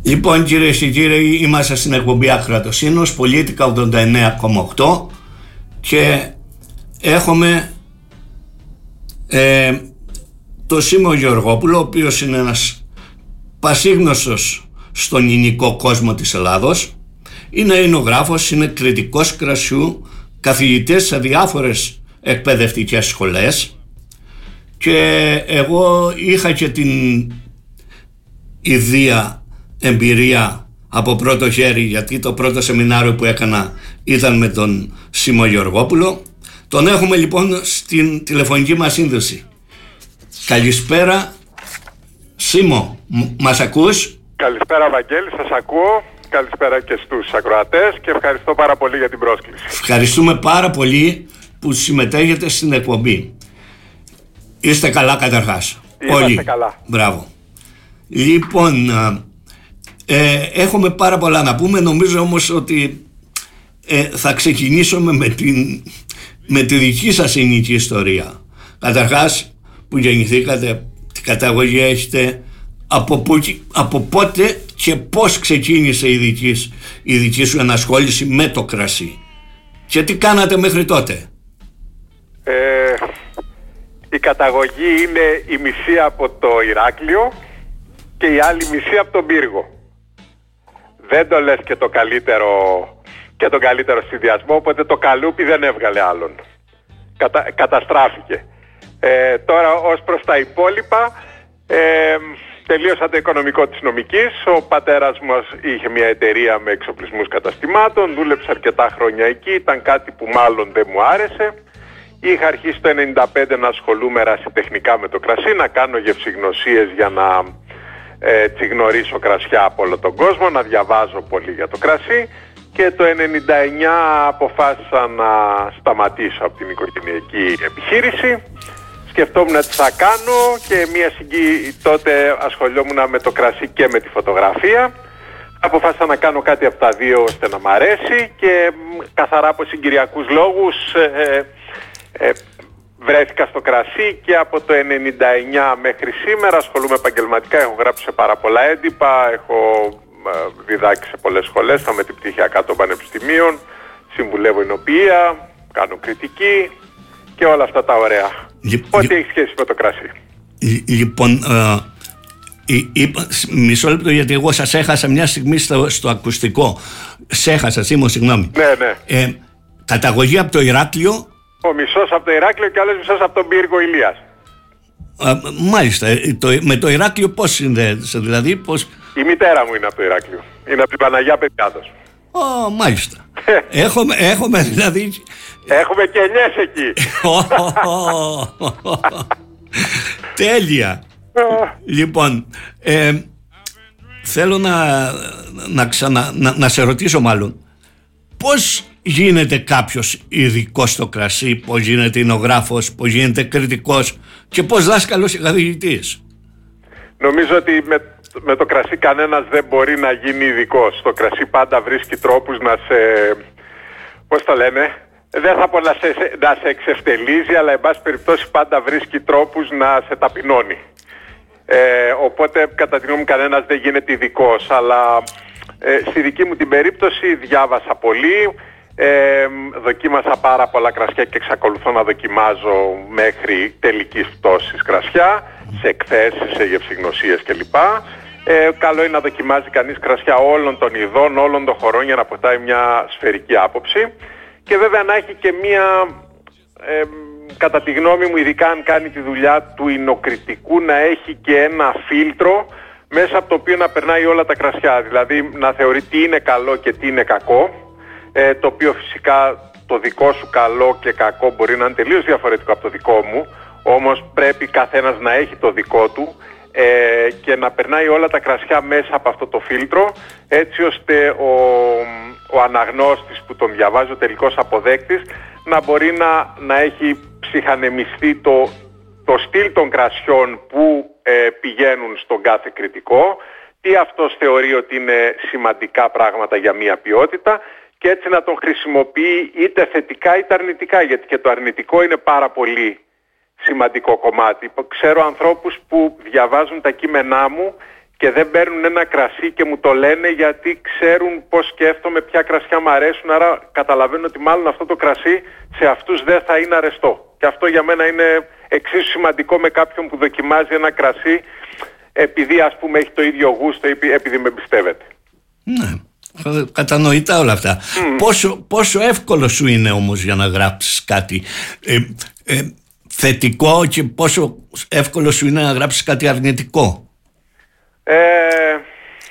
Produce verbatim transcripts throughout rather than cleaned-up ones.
Λοιπόν, κυρίες και κύριοι, είμαστε στην εκπομπή Ακροατοσύνος, Πολίτικα ογδόντα εννέα κόμμα οκτώ και έχουμε ε, το Σίμω Γεωργόπουλο, ο οποίος είναι ένας πασίγνωστος στον ελληνικό κόσμο της Ελλάδος. Είναι εινογράφος, είναι κριτικός κρασιού, καθηγητής σε διάφορες εκπαιδευτικές σχολές και εγώ είχα και την ιδία εμπειρία από πρώτο χέρι, γιατί το πρώτο σεμινάριο που έκανα ήταν με τον Σίμω Γεωργόπουλο. Τον έχουμε λοιπόν στην τηλεφωνική μας σύνδεση. Καλησπέρα Σίμω, μας ακούς? Καλησπέρα Βαγγέλη, σας ακούω. Καλησπέρα και στους ακροατές και ευχαριστώ πάρα πολύ για την πρόσκληση. Ευχαριστούμε πάρα πολύ που συμμετέχετε στην εκπομπή. Είστε καλά καταρχάς? Είμαστε όλοι καλά. Μπράβο. Λοιπόν, ε, έχουμε πάρα πολλά να πούμε. Νομίζω όμως ότι ε, θα ξεκινήσουμε με, την, με τη δική σας ελληνική ιστορία. Καταρχάς, που γεννηθήκατε, τι καταγωγή έχετε, από, που, από πότε και πώς ξεκίνησε η δική, η δική σου ενασχόληση με το κρασί και τι κάνατε μέχρι τότε? Ε, η καταγωγή είναι η μισή από το Ηράκλειο και η άλλη μισή από τον Πύργο. Δεν το λες και το καλύτερο και τον καλύτερο συνδυασμό, οπότε το καλούπι δεν έβγαλε άλλον. Κατα, καταστράφηκε. Ε, τώρα ως προς τα υπόλοιπα, ε, τελείωσα το οικονομικό της νομικής. Ο πατέρας μας είχε μια εταιρεία με εξοπλισμούς καταστημάτων, δούλεψα αρκετά χρόνια εκεί, ήταν κάτι που μάλλον δεν μου άρεσε. Είχα αρχίσει το ενενήντα πέντε να ασχολούμαι ερασιτεχνικά με το κρασί, να κάνω γευσηγνωσίες για να έτσι γνωρίσω κρασιά από όλο τον κόσμο, να διαβάζω πολύ για το κρασί και το ενενήντα εννιά αποφάσισα να σταματήσω από την οικογενειακή επιχείρηση. Σκεφτόμουν τι θα κάνω και μια συγκύ... τότε ασχολιόμουν με το κρασί και με τη φωτογραφία. Αποφάσισα να κάνω κάτι από τα δύο ώστε να μ' αρέσει και καθαρά από συγκυριακούς λόγους ε, ε, βρέθηκα στο κρασί και από το ενενήντα εννιά μέχρι σήμερα ασχολούμαι επαγγελματικά. Έχω γράψει σε πάρα πολλά έντυπα, έχω διδάξει σε πολλές σχολές, θα με την πτυχιακά των πανεπιστημίων, συμβουλεύω εινοποιία, κάνω κριτική και όλα αυτά τα ωραία. Λοιπόν, ό,τι έχει σχέση με το κρασί. Λοιπόν, ε, ε, ε, μισό λεπτό, γιατί εγώ σας έχασα μια στιγμή στο, στο ακουστικό. Σε έχασα, Σίμω, συγγνώμη. Ναι, ναι. Ε, καταγωγή από το Ηράκλειο. Ο μισός από το Ηράκλειο και ο άλλος μισός από τον Πύργο Ηλίας. Α, μάλιστα. Το, με το Ηράκλειο πώς συνδέεσαι, δηλαδή πώς... Η μητέρα μου είναι από το Ηράκλειο. Είναι από την Παναγιά Παιδιάδος. Ω, μάλιστα. έχουμε, έχουμε δηλαδή... Έχουμε και εννιές εκεί. Τέλεια. Λοιπόν, ε, θέλω να, να, ξανα, να, να σε ρωτήσω μάλλον, πώς γίνεται κάποιος ειδικός στο κρασί, πώς γίνεται εινογράφος, πώς γίνεται κριτικός και πώς δάσκαλος ή καθηγητής? Νομίζω ότι με, με το κρασί κανένας δεν μπορεί να γίνει ειδικός. Το κρασί πάντα βρίσκει τρόπους να σε, πώς το λένε, δεν θα πω να σε, να σε εξευτελίζει, αλλά εν πάση περιπτώσει πάντα βρίσκει τρόπους να σε ταπεινώνει. Ε, οπότε κατά τη γνώμη μου κανένας δεν γίνεται ειδικός, αλλά ε, στη δική μου την περίπτωση διάβασα πολύ, ε, δοκίμασα πάρα πολλά κρασιά και εξακολουθώ να δοκιμάζω μέχρι τελικής πτώσης κρασιά, σε εκθέσεις, σε γευσηγνωσίες κλπ. Ε, καλό είναι να δοκιμάζει κανείς κρασιά όλων των ειδών, όλων των χωρών για να αποκτάει μια σφαιρική άποψη και βέβαια να έχει και μια, ε, κατά τη γνώμη μου, ειδικά αν κάνει τη δουλειά του εινοκριτικού, να έχει και ένα φίλτρο μέσα από το οποίο να περνάει όλα τα κρασιά, δηλαδή να θεωρεί τι είναι καλό και τι είναι κακό, ε, το οποίο φυσικά το δικό σου καλό και κακό μπορεί να είναι τελείως διαφορετικό από το δικό μου, όμως πρέπει καθένας να έχει το δικό του ε, και να περνάει όλα τα κρασιά μέσα από αυτό το φίλτρο, έτσι ώστε ο, ο αναγνώστης που τον διαβάζει, ο τελικός αποδέκτης, να μπορεί να, να έχει ψυχανεμιστεί το, το στυλ των κρασιών που ε, πηγαίνουν στον κάθε κριτικό, τι αυτός θεωρεί ότι είναι σημαντικά πράγματα για μία ποιότητα και έτσι να τον χρησιμοποιεί είτε θετικά είτε αρνητικά, γιατί και το αρνητικό είναι πάρα πολύ σημαντικό κομμάτι. Ξέρω ανθρώπους που διαβάζουν τα κείμενά μου και δεν παίρνουν ένα κρασί και μου το λένε γιατί ξέρουν πώς σκέφτομαι, ποια κρασιά μου αρέσουν, άρα καταλαβαίνω ότι μάλλον αυτό το κρασί σε αυτούς δεν θα είναι αρεστό. Και αυτό για μένα είναι εξίσου σημαντικό με κάποιον που δοκιμάζει ένα κρασί επειδή ας πούμε έχει το ίδιο γούστο ή επειδή με εμπιστεύεται. Ναι, κατανοητά όλα αυτά. Mm. Πόσο, πόσο εύκολο σου είναι όμως για να γράψεις κάτι ε, ε, θετικό και πόσο εύκολο σου είναι να γράψεις κάτι αρνητικό? Ε,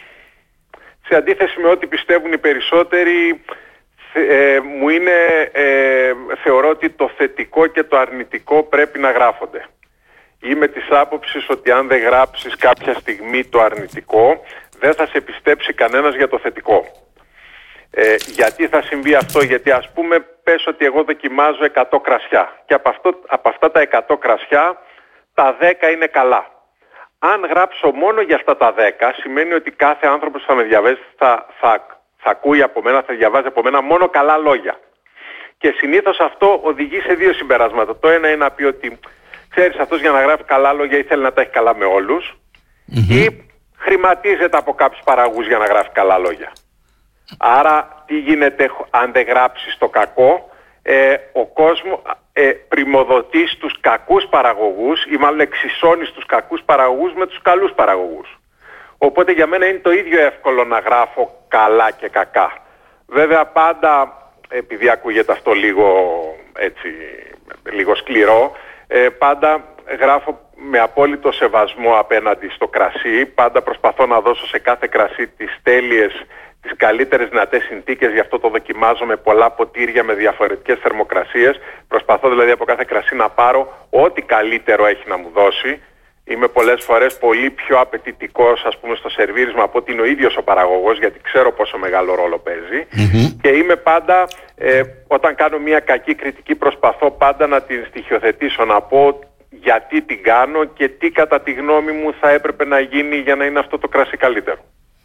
σε αντίθεση με ό,τι πιστεύουν οι περισσότεροι, ε, μου είναι, ε, θεωρώ ότι το θετικό και το αρνητικό πρέπει να γράφονται. Είμαι της άποψης ότι αν δεν γράψεις κάποια στιγμή το αρνητικό, δεν θα σε πιστέψει κανένας για το θετικό. Ε, γιατί θα συμβεί αυτό? Γιατί ας πούμε πες ότι εγώ δοκιμάζω εκατό κρασιά και από, αυτό, από αυτά τα εκατό κρασιά τα δέκα είναι καλά. Αν γράψω μόνο για αυτά τα δέκα, σημαίνει ότι κάθε άνθρωπος θα με διαβάζει, θα, θα, θα ακούει από μένα, θα διαβάζει από μένα μόνο καλά λόγια. Και συνήθως αυτό οδηγεί σε δύο συμπεράσματα. Το ένα είναι να πει ότι ξέρεις, αυτός για να γράφει καλά λόγια ήθελε να τα έχει καλά με όλους, mm-hmm. ή χρηματίζεται από κάποιους παραγωγούς για να γράφει καλά λόγια. Άρα τι γίνεται αν δεν γράψεις το κακό? Ε, ο κόσμος ε, πριμοδοτεί στους κακούς παραγωγούς ή μάλλον εξισώνει στους κακούς παραγωγούς με τους καλούς παραγωγούς. Οπότε για μένα είναι το ίδιο εύκολο να γράφω καλά και κακά. Βέβαια πάντα, επειδή ακούγεται αυτό λίγο, έτσι, λίγο σκληρό, ε, πάντα γράφω με απόλυτο σεβασμό απέναντι στο κρασί. Πάντα προσπαθώ να δώσω σε κάθε κρασί τις τέλειες, τις καλύτερες δυνατές συνθήκες, γι' αυτό το δοκιμάζω με πολλά ποτήρια, με διαφορετικές θερμοκρασίες. Προσπαθώ δηλαδή από κάθε κρασί να πάρω ό,τι καλύτερο έχει να μου δώσει. Είμαι πολλές φορές πολύ πιο απαιτητικός, ας πούμε, στο σερβίρισμα από ότι είναι ο ίδιος ο παραγωγός, γιατί ξέρω πόσο μεγάλο ρόλο παίζει. Mm-hmm. Και είμαι πάντα, ε, όταν κάνω μια κακή κριτική, προσπαθώ πάντα να την στοιχειοθετήσω, να πω γιατί την κάνω και τι κατά τη γνώμη μου θα έπρεπε να γίνει για να είναι αυτό το κρασί καλύτερο.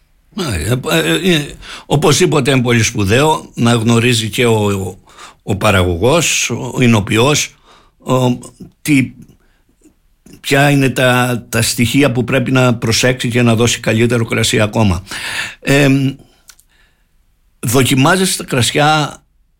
Οπωσδήποτε είναι πολύ σπουδαίο να γνωρίζει και ο, ο, ο παραγωγός, ο εινοποιός, ο, τι, ποια είναι τα, τα στοιχεία που πρέπει να προσέξει και να δώσει καλύτερο κρασί ακόμα. Ε, δοκιμάζεις τα κρασιά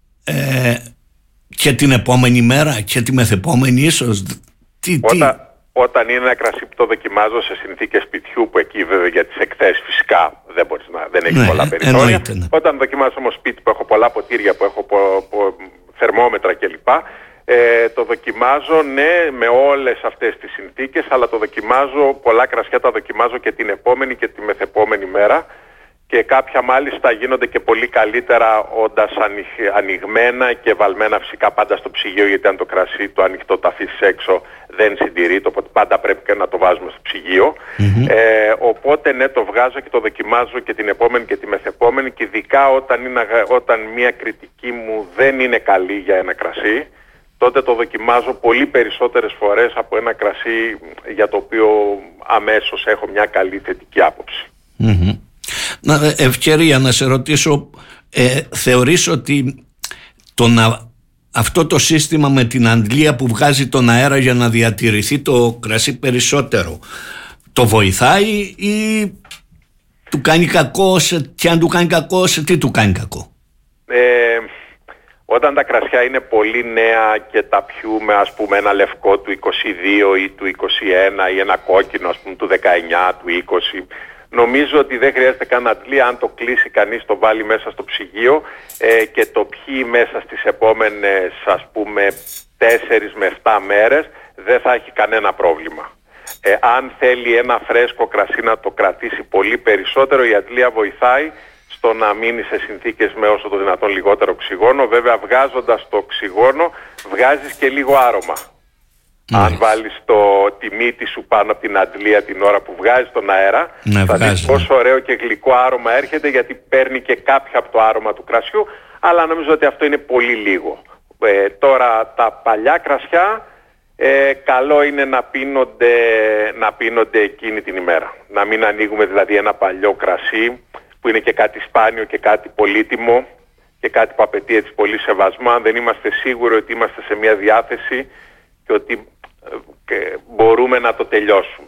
ε, και την επόμενη μέρα και τη μεθεπόμενη ίσως? Τι, Όταν, τι... όταν είναι ένα κρασί που το δοκιμάζω σε συνθήκες σπιτιού, που εκεί βέβαια για τις εκθέσεις φυσικά δεν, μπορείς να, δεν έχει ναι, πολλά περιθώρια. Ναι. Όταν δοκιμάζω όμως σπίτι που έχω πολλά ποτήρια, που έχω πο, πο, θερμόμετρα κλπ, ε, το δοκιμάζω ναι με όλες αυτές τις συνθήκες, αλλά το δοκιμάζω, πολλά κρασιά τα δοκιμάζω και την επόμενη και τη μεθεπόμενη μέρα, και κάποια μάλιστα γίνονται και πολύ καλύτερα όντας ανοιγμένα και βαλμένα φυσικά πάντα στο ψυγείο, γιατί αν το κρασί το ανοιχτό το αφήσεις έξω δεν συντηρείται, οπότε πάντα πρέπει και να το βάζουμε στο ψυγείο. Mm-hmm. Ε, οπότε ναι, το βγάζω και το δοκιμάζω και την επόμενη και τη μεθεπόμενη, και ειδικά όταν, είναι, όταν μια κριτική μου δεν είναι καλή για ένα κρασί, τότε το δοκιμάζω πολύ περισσότερες φορές από ένα κρασί για το οποίο αμέσως έχω μια καλή θετική άποψη. Mm-hmm. Να, ευκαιρία να σε ρωτήσω, ε, θεωρείς ότι το να, αυτό το σύστημα με την αντλία που βγάζει τον αέρα για να διατηρηθεί το κρασί περισσότερο, το βοηθάει ή του κάνει κακό? Σε, και αν του κάνει κακό, σε τι του κάνει κακό? Ε, όταν τα κρασιά είναι πολύ νέα και τα πιούμε, ας πούμε, ένα λευκό του είκοσι δύο ή του είκοσι ένα ή ένα κόκκινο, ας πούμε, του δεκαεννιά, του είκοσι, νομίζω ότι δεν χρειάζεται καν αντλία. Αν το κλείσει κανείς, το βάλει μέσα στο ψυγείο ε, και το πιει μέσα στις επόμενες, ας πούμε, τέσσερις με επτά μέρες, δεν θα έχει κανένα πρόβλημα. Ε, αν θέλει ένα φρέσκο κρασί να το κρατήσει πολύ περισσότερο, η αντλία βοηθάει στο να μείνει σε συνθήκες με όσο το δυνατόν λιγότερο οξυγόνο. Βέβαια, βγάζοντας το οξυγόνο, βγάζεις και λίγο άρωμα. Mm. Αν βάλεις το, τη μύτη σου πάνω από την αντλία την ώρα που βγάζεις τον αέρα, ναι, θα δεις πόσο ωραίο και γλυκό άρωμα έρχεται, γιατί παίρνει και κάποιο από το άρωμα του κρασιού, αλλά νομίζω ότι αυτό είναι πολύ λίγο. Ε, τώρα τα παλιά κρασιά ε, καλό είναι να πίνονται, να πίνονται εκείνη την ημέρα. Να μην ανοίγουμε δηλαδή ένα παλιό κρασί που είναι και κάτι σπάνιο και κάτι πολύτιμο και κάτι που απαιτεί έτσι πολύ σεβασμό, αν δεν είμαστε σίγουροι ότι είμαστε σε μια διάθεση και ότι και μπορούμε να το τελειώσουμε.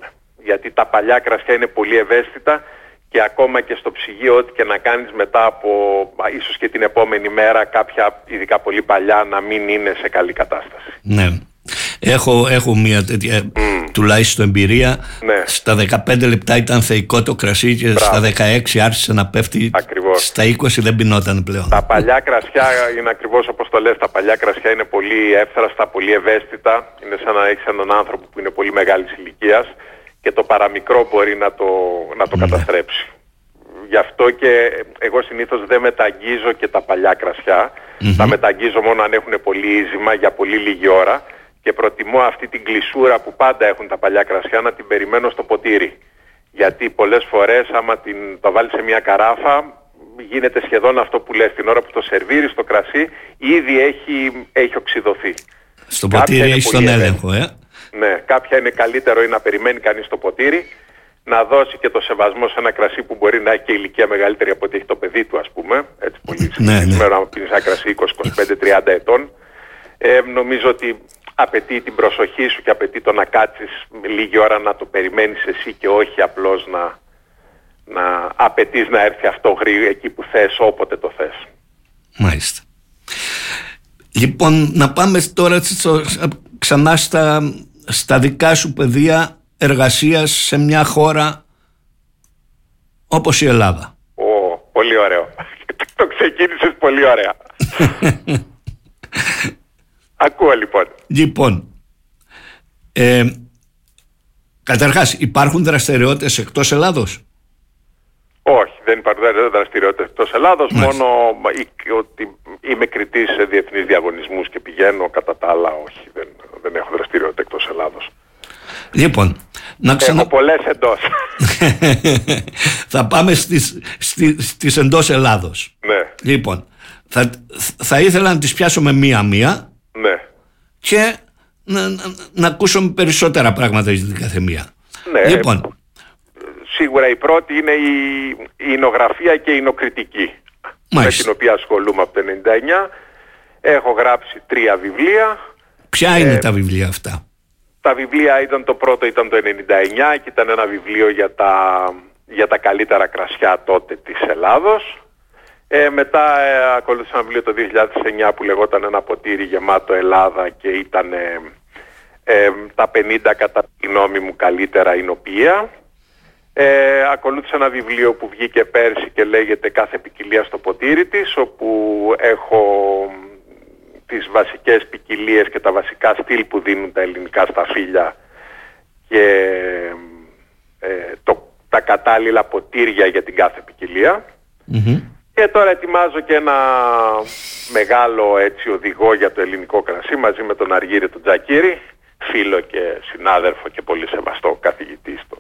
γιατί τα παλιά κρασιά είναι πολύ ευαίσθητα και ακόμα και στο ψυγείο ό,τι και να κάνεις μετά από ίσως και την επόμενη μέρα κάποια ειδικά πολύ παλιά να μην είναι σε καλή κατάσταση. Ναι. Έχω, έχω μια τέτοια mm. τουλάχιστον εμπειρία. Ναι. Στα δεκαπέντε λεπτά ήταν θεϊκό το κρασί και Μπράβο. Στα δεκαέξι άρχισε να πέφτει. Ακριβώς. Στα είκοσι δεν πεινόταν πλέον. Τα παλιά κρασιά είναι ακριβώς όπως το λες. Τα παλιά κρασιά είναι πολύ εύθραστα, πολύ ευαίσθητα. Είναι σαν να έχεις έναν άνθρωπο που είναι πολύ μεγάλης ηλικίας και το παραμικρό μπορεί να το, να το ναι. καταστρέψει. Γι' αυτό και εγώ συνήθως δεν μεταγγίζω και τα παλιά κρασιά. Mm-hmm. Τα μεταγγίζω μόνο αν έχουν πολύ ίζημα για πολύ λίγη ώρα. Και προτιμώ αυτή την κλεισούρα που πάντα έχουν τα παλιά κρασιά να την περιμένω στο ποτήρι. Γιατί πολλές φορές άμα την, το βάλεις σε μια καράφα γίνεται σχεδόν αυτό που λες. Την ώρα που το σερβίρεις το κρασί ήδη έχει, έχει οξυδωθεί. Στο ποτήρι έχει τον έλεγχο, ε. Ναι, κάποια είναι καλύτερο ή να περιμένει κανείς το ποτήρι, να δώσει και το σεβασμό σε ένα κρασί που μπορεί να έχει και ηλικία μεγαλύτερη από ότι έχει το παιδί του, ας πούμε. Έτσι πολύ συνηθισμένο να πίνεις ένα κρασί είκοσι, είκοσι πέντε, τριάντα ετών. Ε, νομίζω ότι απαιτεί την προσοχή σου και απαιτεί το να κάτσεις λίγη ώρα να το περιμένεις εσύ και όχι απλώς να, να απαιτείς να έρθει αυτό γρήγορα εκεί που θες, όποτε το θες. Μάλιστα. Λοιπόν, να πάμε τώρα στο, ξανά στα, στα δικά σου πεδία εργασίας σε μια χώρα όπως η Ελλάδα. Ω, πολύ ωραίο. Το ξεκίνησες πολύ ωραία. Ακούω λοιπόν. Λοιπόν, ε, καταρχάς υπάρχουν δραστηριότητες εκτός Ελλάδος? Όχι, δεν υπάρχουν δραστηριότητες εκτός Ελλάδος. Μάλιστα. Μόνο ότι είμαι κριτής σε διεθνείς διαγωνισμούς και πηγαίνω, κατά τα άλλα όχι, δεν, δεν έχω δραστηριότητα εκτός Ελλάδος. Λοιπόν, να ξανα... Έχω πολλές εντός. Θα πάμε στις, στις, στις εντός Ελλάδος. Ναι. Λοιπόν, θα, θα ήθελα να τις πιάσω με μία-μία. Ναι. Και να, να, να ακούσουμε περισσότερα πράγματα για την καθεμία. Ναι. Λοιπόν, σίγουρα η πρώτη είναι η, η εινογραφία και η εινοκριτική. Μάλιστα. Με την οποία ασχολούμαι από το ενενήντα εννιά. Έχω γράψει τρία βιβλία. Ποια είναι ε, τα βιβλία αυτά? Τα βιβλία ήταν, το πρώτο ήταν το ενενήντα εννιά και ήταν ένα βιβλίο για τα, για τα καλύτερα κρασιά τότε της Ελλάδος. Ε, μετά ε, ακολούθησα ένα βιβλίο το δύο χιλιάδες εννιά που λεγόταν «Ένα ποτήρι γεμάτο Ελλάδα» και ήταν ε, ε, τα πενήντα κατά τη γνώμη μου καλύτερα εινοποιεία. Ε, ακολούθησα ένα βιβλίο που βγήκε πέρσι και λέγεται «Κάθε ποικιλία στο ποτήρι της», όπου έχω τις βασικές ποικιλίες και τα βασικά στυλ που δίνουν τα ελληνικά σταφύλια και ε, το, τα κατάλληλα ποτήρια για την κάθε ποικιλία. Mm-hmm. Και τώρα ετοιμάζω και ένα μεγάλο έτσι οδηγό για το ελληνικό κρασί μαζί με τον Αργύρη τον Τζακίρη, φίλο και συνάδελφο και πολύ σεβαστό καθηγητή στο,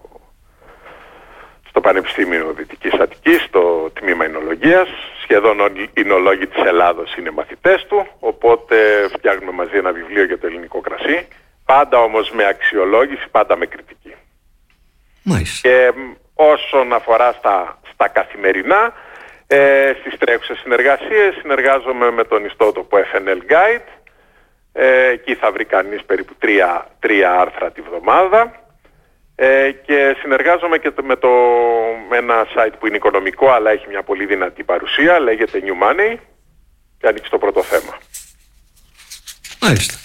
στο Πανεπιστήμιο Δυτικής Αττικής, στο τμήμα εινολογίας. Σχεδόν όλοι οι εινολόγοι της Ελλάδος είναι μαθητές του, οπότε φτιάχνουμε μαζί ένα βιβλίο για το ελληνικό κρασί, πάντα όμως με αξιολόγηση, πάντα με κριτική. Μάλιστα. Και όσον αφορά στα, στα καθημερινά, Ε, στις τρέχουσες συνεργασίες συνεργάζομαι με τον ιστότοπο εφ εν ελ Guide. Ε, εκεί θα βρει κανείς περίπου τρία, τρία άρθρα τη βδομάδα. Ε, και συνεργάζομαι και με, το, με ένα site που είναι οικονομικό αλλά έχει μια πολύ δυνατή παρουσία, λέγεται New Money και ανοίξει το πρώτο θέμα. Μάλιστα.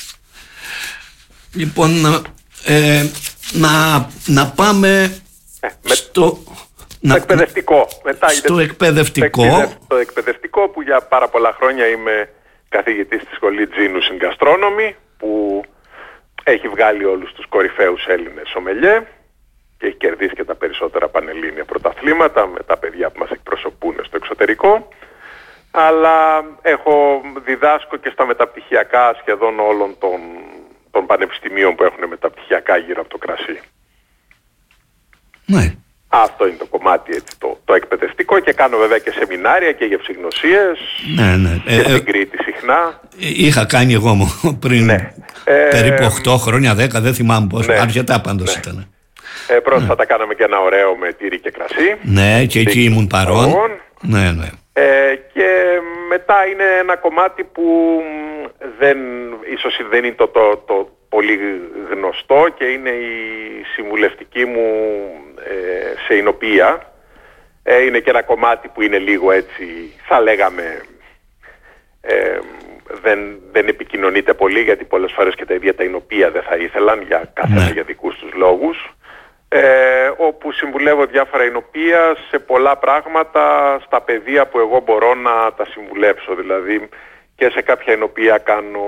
Λοιπόν, ε, να, να πάμε ε, με... στο... Το εκπαιδευτικό. Μετά στο εκπαιδευτικό. Το εκπαιδευτικό που για πάρα πολλά χρόνια είμαι καθηγητής στη σχολή Genius in Gastronomy, που έχει βγάλει όλους τους κορυφαίους Έλληνες σομελιέ και έχει κερδίσει και τα περισσότερα πανελλήνια πρωταθλήματα με τα παιδιά που μας εκπροσωπούν στο εξωτερικό. Αλλά έχω διδάσκω και στα μεταπτυχιακά σχεδόν όλων των, των πανεπιστημίων που έχουν μεταπτυχιακά γύρω από το κρασί. Ναι. Αυτό είναι το κομμάτι έτσι, το, το εκπαιδευτικό, και κάνω βέβαια και σεμινάρια και γευσηγνωσίες. Ναι, ναι. Και ε, στην Κρήτη συχνά. Είχα κάνει εγώ μου πριν ναι. περίπου οκτώ χρόνια, δέκα, δεν θυμάμαι πόσο, ναι. αρκετά πάντως ναι. ήταν. Ε, πρόσφατα ναι. κάναμε και ένα ωραίο με τύρι και κρασί. Ναι, και εκεί ήμουν παρόν. Ναι, ναι. Ε, και μετά είναι ένα κομμάτι που δεν, ίσως δεν είναι το, το, το, πολύ γνωστό και είναι η συμβουλευτική μου ε, σε εινοποιία. Ε, είναι και ένα κομμάτι που είναι λίγο έτσι, θα λέγαμε, ε, δεν, δεν επικοινωνείται πολύ, γιατί πολλές φορές και τα ίδια τα εινοποιία δεν θα ήθελαν για καθένα ναι. για δικούς τους λόγους. Ε, όπου συμβουλεύω διάφορα εινοποιία σε πολλά πράγματα στα πεδία που εγώ μπορώ να τα συμβουλέψω. Δηλαδή και σε κάποια εινοποιία κάνω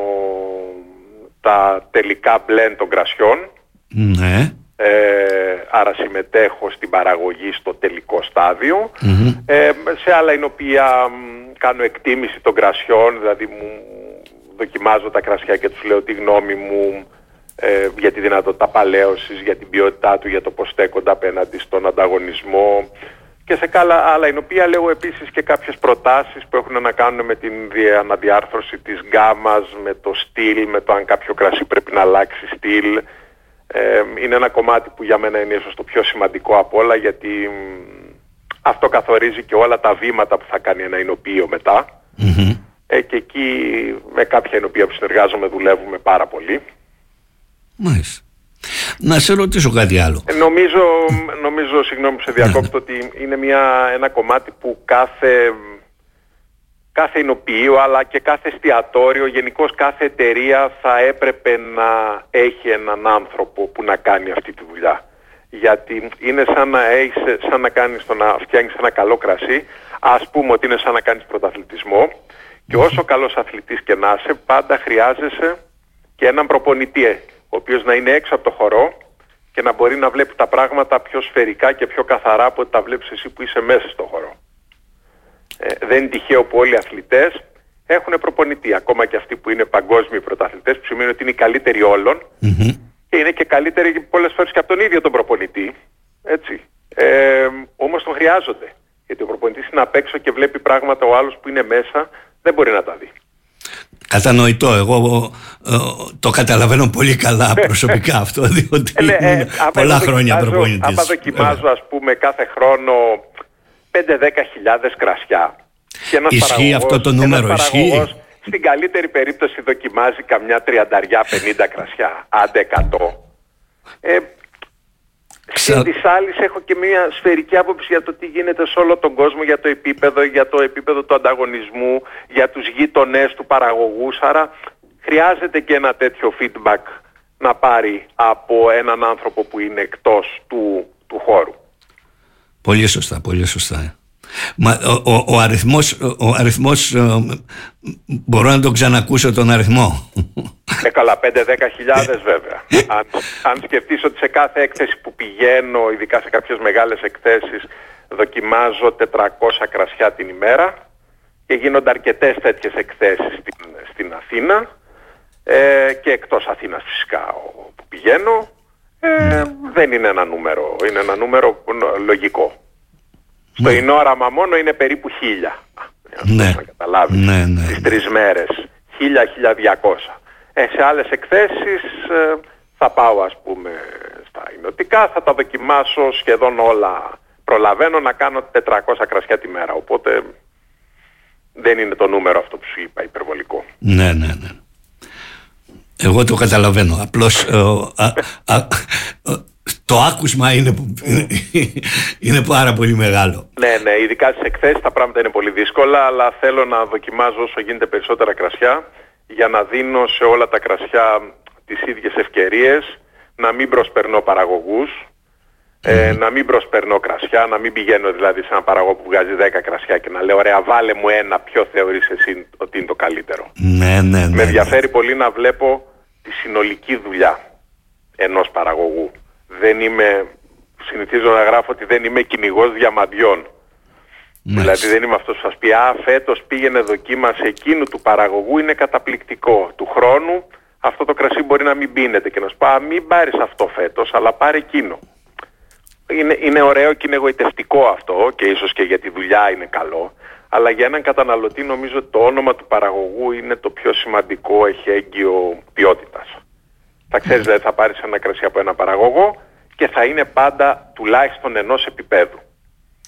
τα τελικά blend των κρασιών. Ναι. Ε, άρα συμμετέχω στην παραγωγή στο τελικό στάδιο. Mm-hmm. Ε, σε άλλα εινοποιία κάνω εκτίμηση των κρασιών, δηλαδή μου δοκιμάζω τα κρασιά και τους λέω τη γνώμη μου ε, για τη δυνατότητα παλαίωσης, για την ποιότητά του, για το πώς στέκονται απέναντι στον ανταγωνισμό. Και σε άλλα, άλλα εινοποιία λέω επίσης και κάποιες προτάσεις που έχουν να κάνουν με την αναδιάρθρωση της γκάμας, με το στυλ, με το αν κάποιο κρασί πρέπει να αλλάξει στυλ. Ε, είναι ένα κομμάτι που για μένα είναι ίσως το πιο σημαντικό από όλα, γιατί αυτό καθορίζει και όλα τα βήματα που θα κάνει ένα εινοποιείο μετά. Mm-hmm. Ε, και εκεί με κάποια εινοποιεία που συνεργάζομαι δουλεύουμε πάρα πολύ. Μάλιστα. Να σε ρωτήσω κάτι άλλο. Ε, νομίζω, νομίζω, συγγνώμη που σε διακόπτω, ότι είναι μια, ένα κομμάτι που κάθε, κάθε εινοποιείο αλλά και κάθε εστιατόριο, γενικώς κάθε εταιρεία θα έπρεπε να έχει έναν άνθρωπο που να κάνει αυτή τη δουλειά. Γιατί είναι σαν να, έχεις, σαν να, κάνεις το να φτιάχνεις ένα καλό κρασί, ας πούμε ότι είναι σαν να κάνεις πρωταθλητισμό, και όσο καλός αθλητής και να είσαι, πάντα χρειάζεσαι και έναν προπονητή, ο οποίος να είναι έξω από το χορό και να μπορεί να βλέπει τα πράγματα πιο σφαιρικά και πιο καθαρά από ότι τα βλέπεις εσύ που είσαι μέσα στο χορό. Ε, δεν είναι τυχαίο που όλοι οι αθλητές έχουν προπονητή, ακόμα και αυτοί που είναι παγκόσμιοι πρωταθλητές, που σημαίνει ότι είναι οι καλύτεροι όλων, mm-hmm. και είναι και καλύτεροι πολλές φορές και από τον ίδιο τον προπονητή, έτσι. Ε, όμως τον χρειάζονται, γιατί ο προπονητής είναι απ' έξω και βλέπει πράγματα, ο άλλος που είναι μέσα δεν μπορεί να τα δει. Κατανοητό, εγώ ε, το καταλαβαίνω πολύ καλά προσωπικά αυτό, διότι ε, ε, ε, πολλά χρόνια προπονητής. Άμα δοκιμάζω, ας πούμε, κάθε χρόνο πέντε με δέκα χιλιάδες κρασιά. Και ένας ισχύει αυτό το νούμερο, ισχύει. Στην καλύτερη περίπτωση δοκιμάζει καμιά τριανταριά πενήντα κρασιά, άντε εκατό. Ε, Ξα... Συν της άλλης έχω και μια σφαιρική άποψη για το τι γίνεται σε όλο τον κόσμο, για το επίπεδο, για το επίπεδο του ανταγωνισμού, για τους γείτονές του παραγωγούς. Άρα χρειάζεται και ένα τέτοιο feedback να πάρει από έναν άνθρωπο που είναι εκτός του, του χώρου. Πολύ σωστά, πολύ σωστά. Μα, ο, ο, ο αριθμός, ο αριθμός μπορώ να τον ξανακούσω τον αριθμό. Ε, καλά, πέντε με δέκα χιλιάδες βέβαια. αν, αν σκεφτείς ότι σε κάθε έκθεση που πηγαίνω, ειδικά σε κάποιες μεγάλες εκθέσεις, δοκιμάζω τετρακόσια κρασιά την ημέρα και γίνονται αρκετές τέτοιες εκθέσεις στην, στην Αθήνα, ε, και εκτός Αθήνας φυσικά που πηγαίνω, ε, ναι. δεν είναι ένα νούμερο, είναι ένα νούμερο λογικό. Στο ναι. ενόραμα μόνο είναι περίπου χίλια. Ναι. Να καταλάβεις. Ναι, ναι, τις τρεις μέρες. Χίλια με χίλια διακόσια. Ε, σε άλλες εκθέσεις ε, θα πάω, ας πούμε, στα ηνωτικά, θα τα δοκιμάσω σχεδόν όλα. Προλαβαίνω να κάνω τετρακόσια κρασιά τη μέρα. Οπότε δεν είναι το νούμερο αυτό που σου είπα υπερβολικό. Ναι, ναι, ναι. Εγώ το καταλαβαίνω. Απλώς ε, α, α, α, το άκουσμα είναι, είναι πάρα πολύ μεγάλο. Ναι, ναι, ειδικά στις εκθέσεις τα πράγματα είναι πολύ δύσκολα, αλλά θέλω να δοκιμάζω όσο γίνεται περισσότερα κρασιά για να δίνω σε όλα τα κρασιά τις ίδιες ευκαιρίες, να μην προσπερνώ παραγωγούς, mm. ε, να μην προσπερνώ κρασιά, να μην πηγαίνω δηλαδή σε ένα παραγωγό που βγάζει δέκα κρασιά και να λέω ωραία, βάλε μου ένα, ποιο θεωρείς εσύ ότι είναι το καλύτερο. Ναι, ναι, ναι. Με ενδιαφέρει ναι. πολύ να βλέπω τη συνολική δουλειά ενός παραγωγού. Δεν είμαι, συνηθίζω να γράφω ότι δεν είμαι κυνηγός διαμαντιών. Μάλιστα. Δηλαδή δεν είμαι αυτός που σας πει «Α, φέτος πήγαινε δοκίμασε εκείνου του παραγωγού, είναι καταπληκτικό. Του χρόνου αυτό το κρασί μπορεί να μην πίνεται». Και να σου πω «Α, μην πάρεις αυτό φέτος, αλλά πάρε εκείνο». Είναι, είναι ωραίο και είναι εγωιτευτικό αυτό και ίσως και για τη δουλειά είναι καλό. Αλλά για έναν καταναλωτή νομίζω ότι το όνομα του παραγωγού είναι το πιο σημαντικό εχέγγυο ποιότητας. Θα ξέρεις δηλαδή θα πάρεις ένα κρασί από ένα παραγωγό και θα είναι πάντα τουλάχιστον ενός επίπεδου.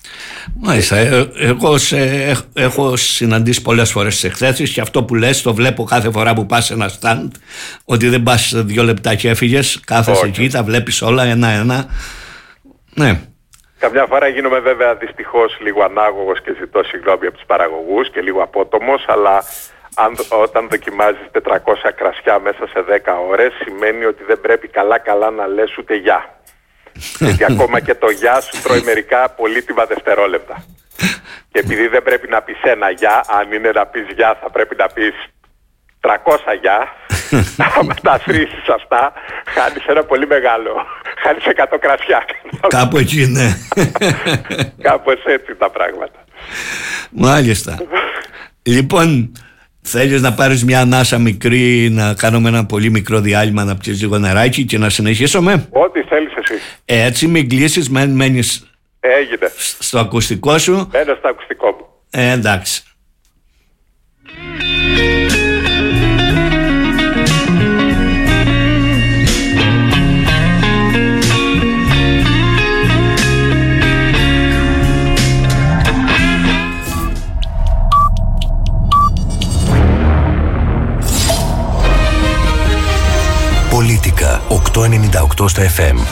Μάλιστα, ε, εγώ σε, ε, έχω συναντήσει πολλές φορές τις εκθέσεις και αυτό που λες το βλέπω κάθε φορά που πας σε ένα stand, ότι δεν πας δύο λεπτά και έφυγες, κάθεσαι εκεί, τα βλέπεις όλα ένα-ένα. Ναι. Καμιά φορά γίνομαι βέβαια δυστυχώς λίγο ανάγωγος και ζητώ συγγνώμη από τους παραγωγούς και λίγο απότομος, αλλά αν, όταν δοκιμάζεις τετρακόσια κρασιά μέσα σε δέκα ώρες σημαίνει ότι δεν πρέπει καλά καλά να λες ούτε γεια. Γιατί ακόμα και το γεια σου τρώει μερικά πολύτιμα δευτερόλεπτα. Και επειδή δεν πρέπει να πεις ένα γεια, αν είναι να πεις γεια θα πρέπει να πεις τριακόσια γεια. Αν τα αφήσεις αυτά, χάνεις ένα πολύ μεγάλο. Χάνεις εκατό κρασιά. Κάπου εκεί, ναι. Κάπως έτσι τα πράγματα. Μάλιστα. Λοιπόν, θέλεις να πάρεις μια ανάσα μικρή, να κάνουμε ένα πολύ μικρό διάλειμμα, να πιεις λίγο νεράκι και να συνεχίσουμε? Ό,τι θέλεις εσύ. Έτσι μην κλείσεις, μέν, μένεις Έγινε. στο ακουστικό σου. Μένω στο ακουστικό μου. Ε, εντάξει. Πολίτικα οκτακόσια ενενήντα οκτώ στο εφ εμ.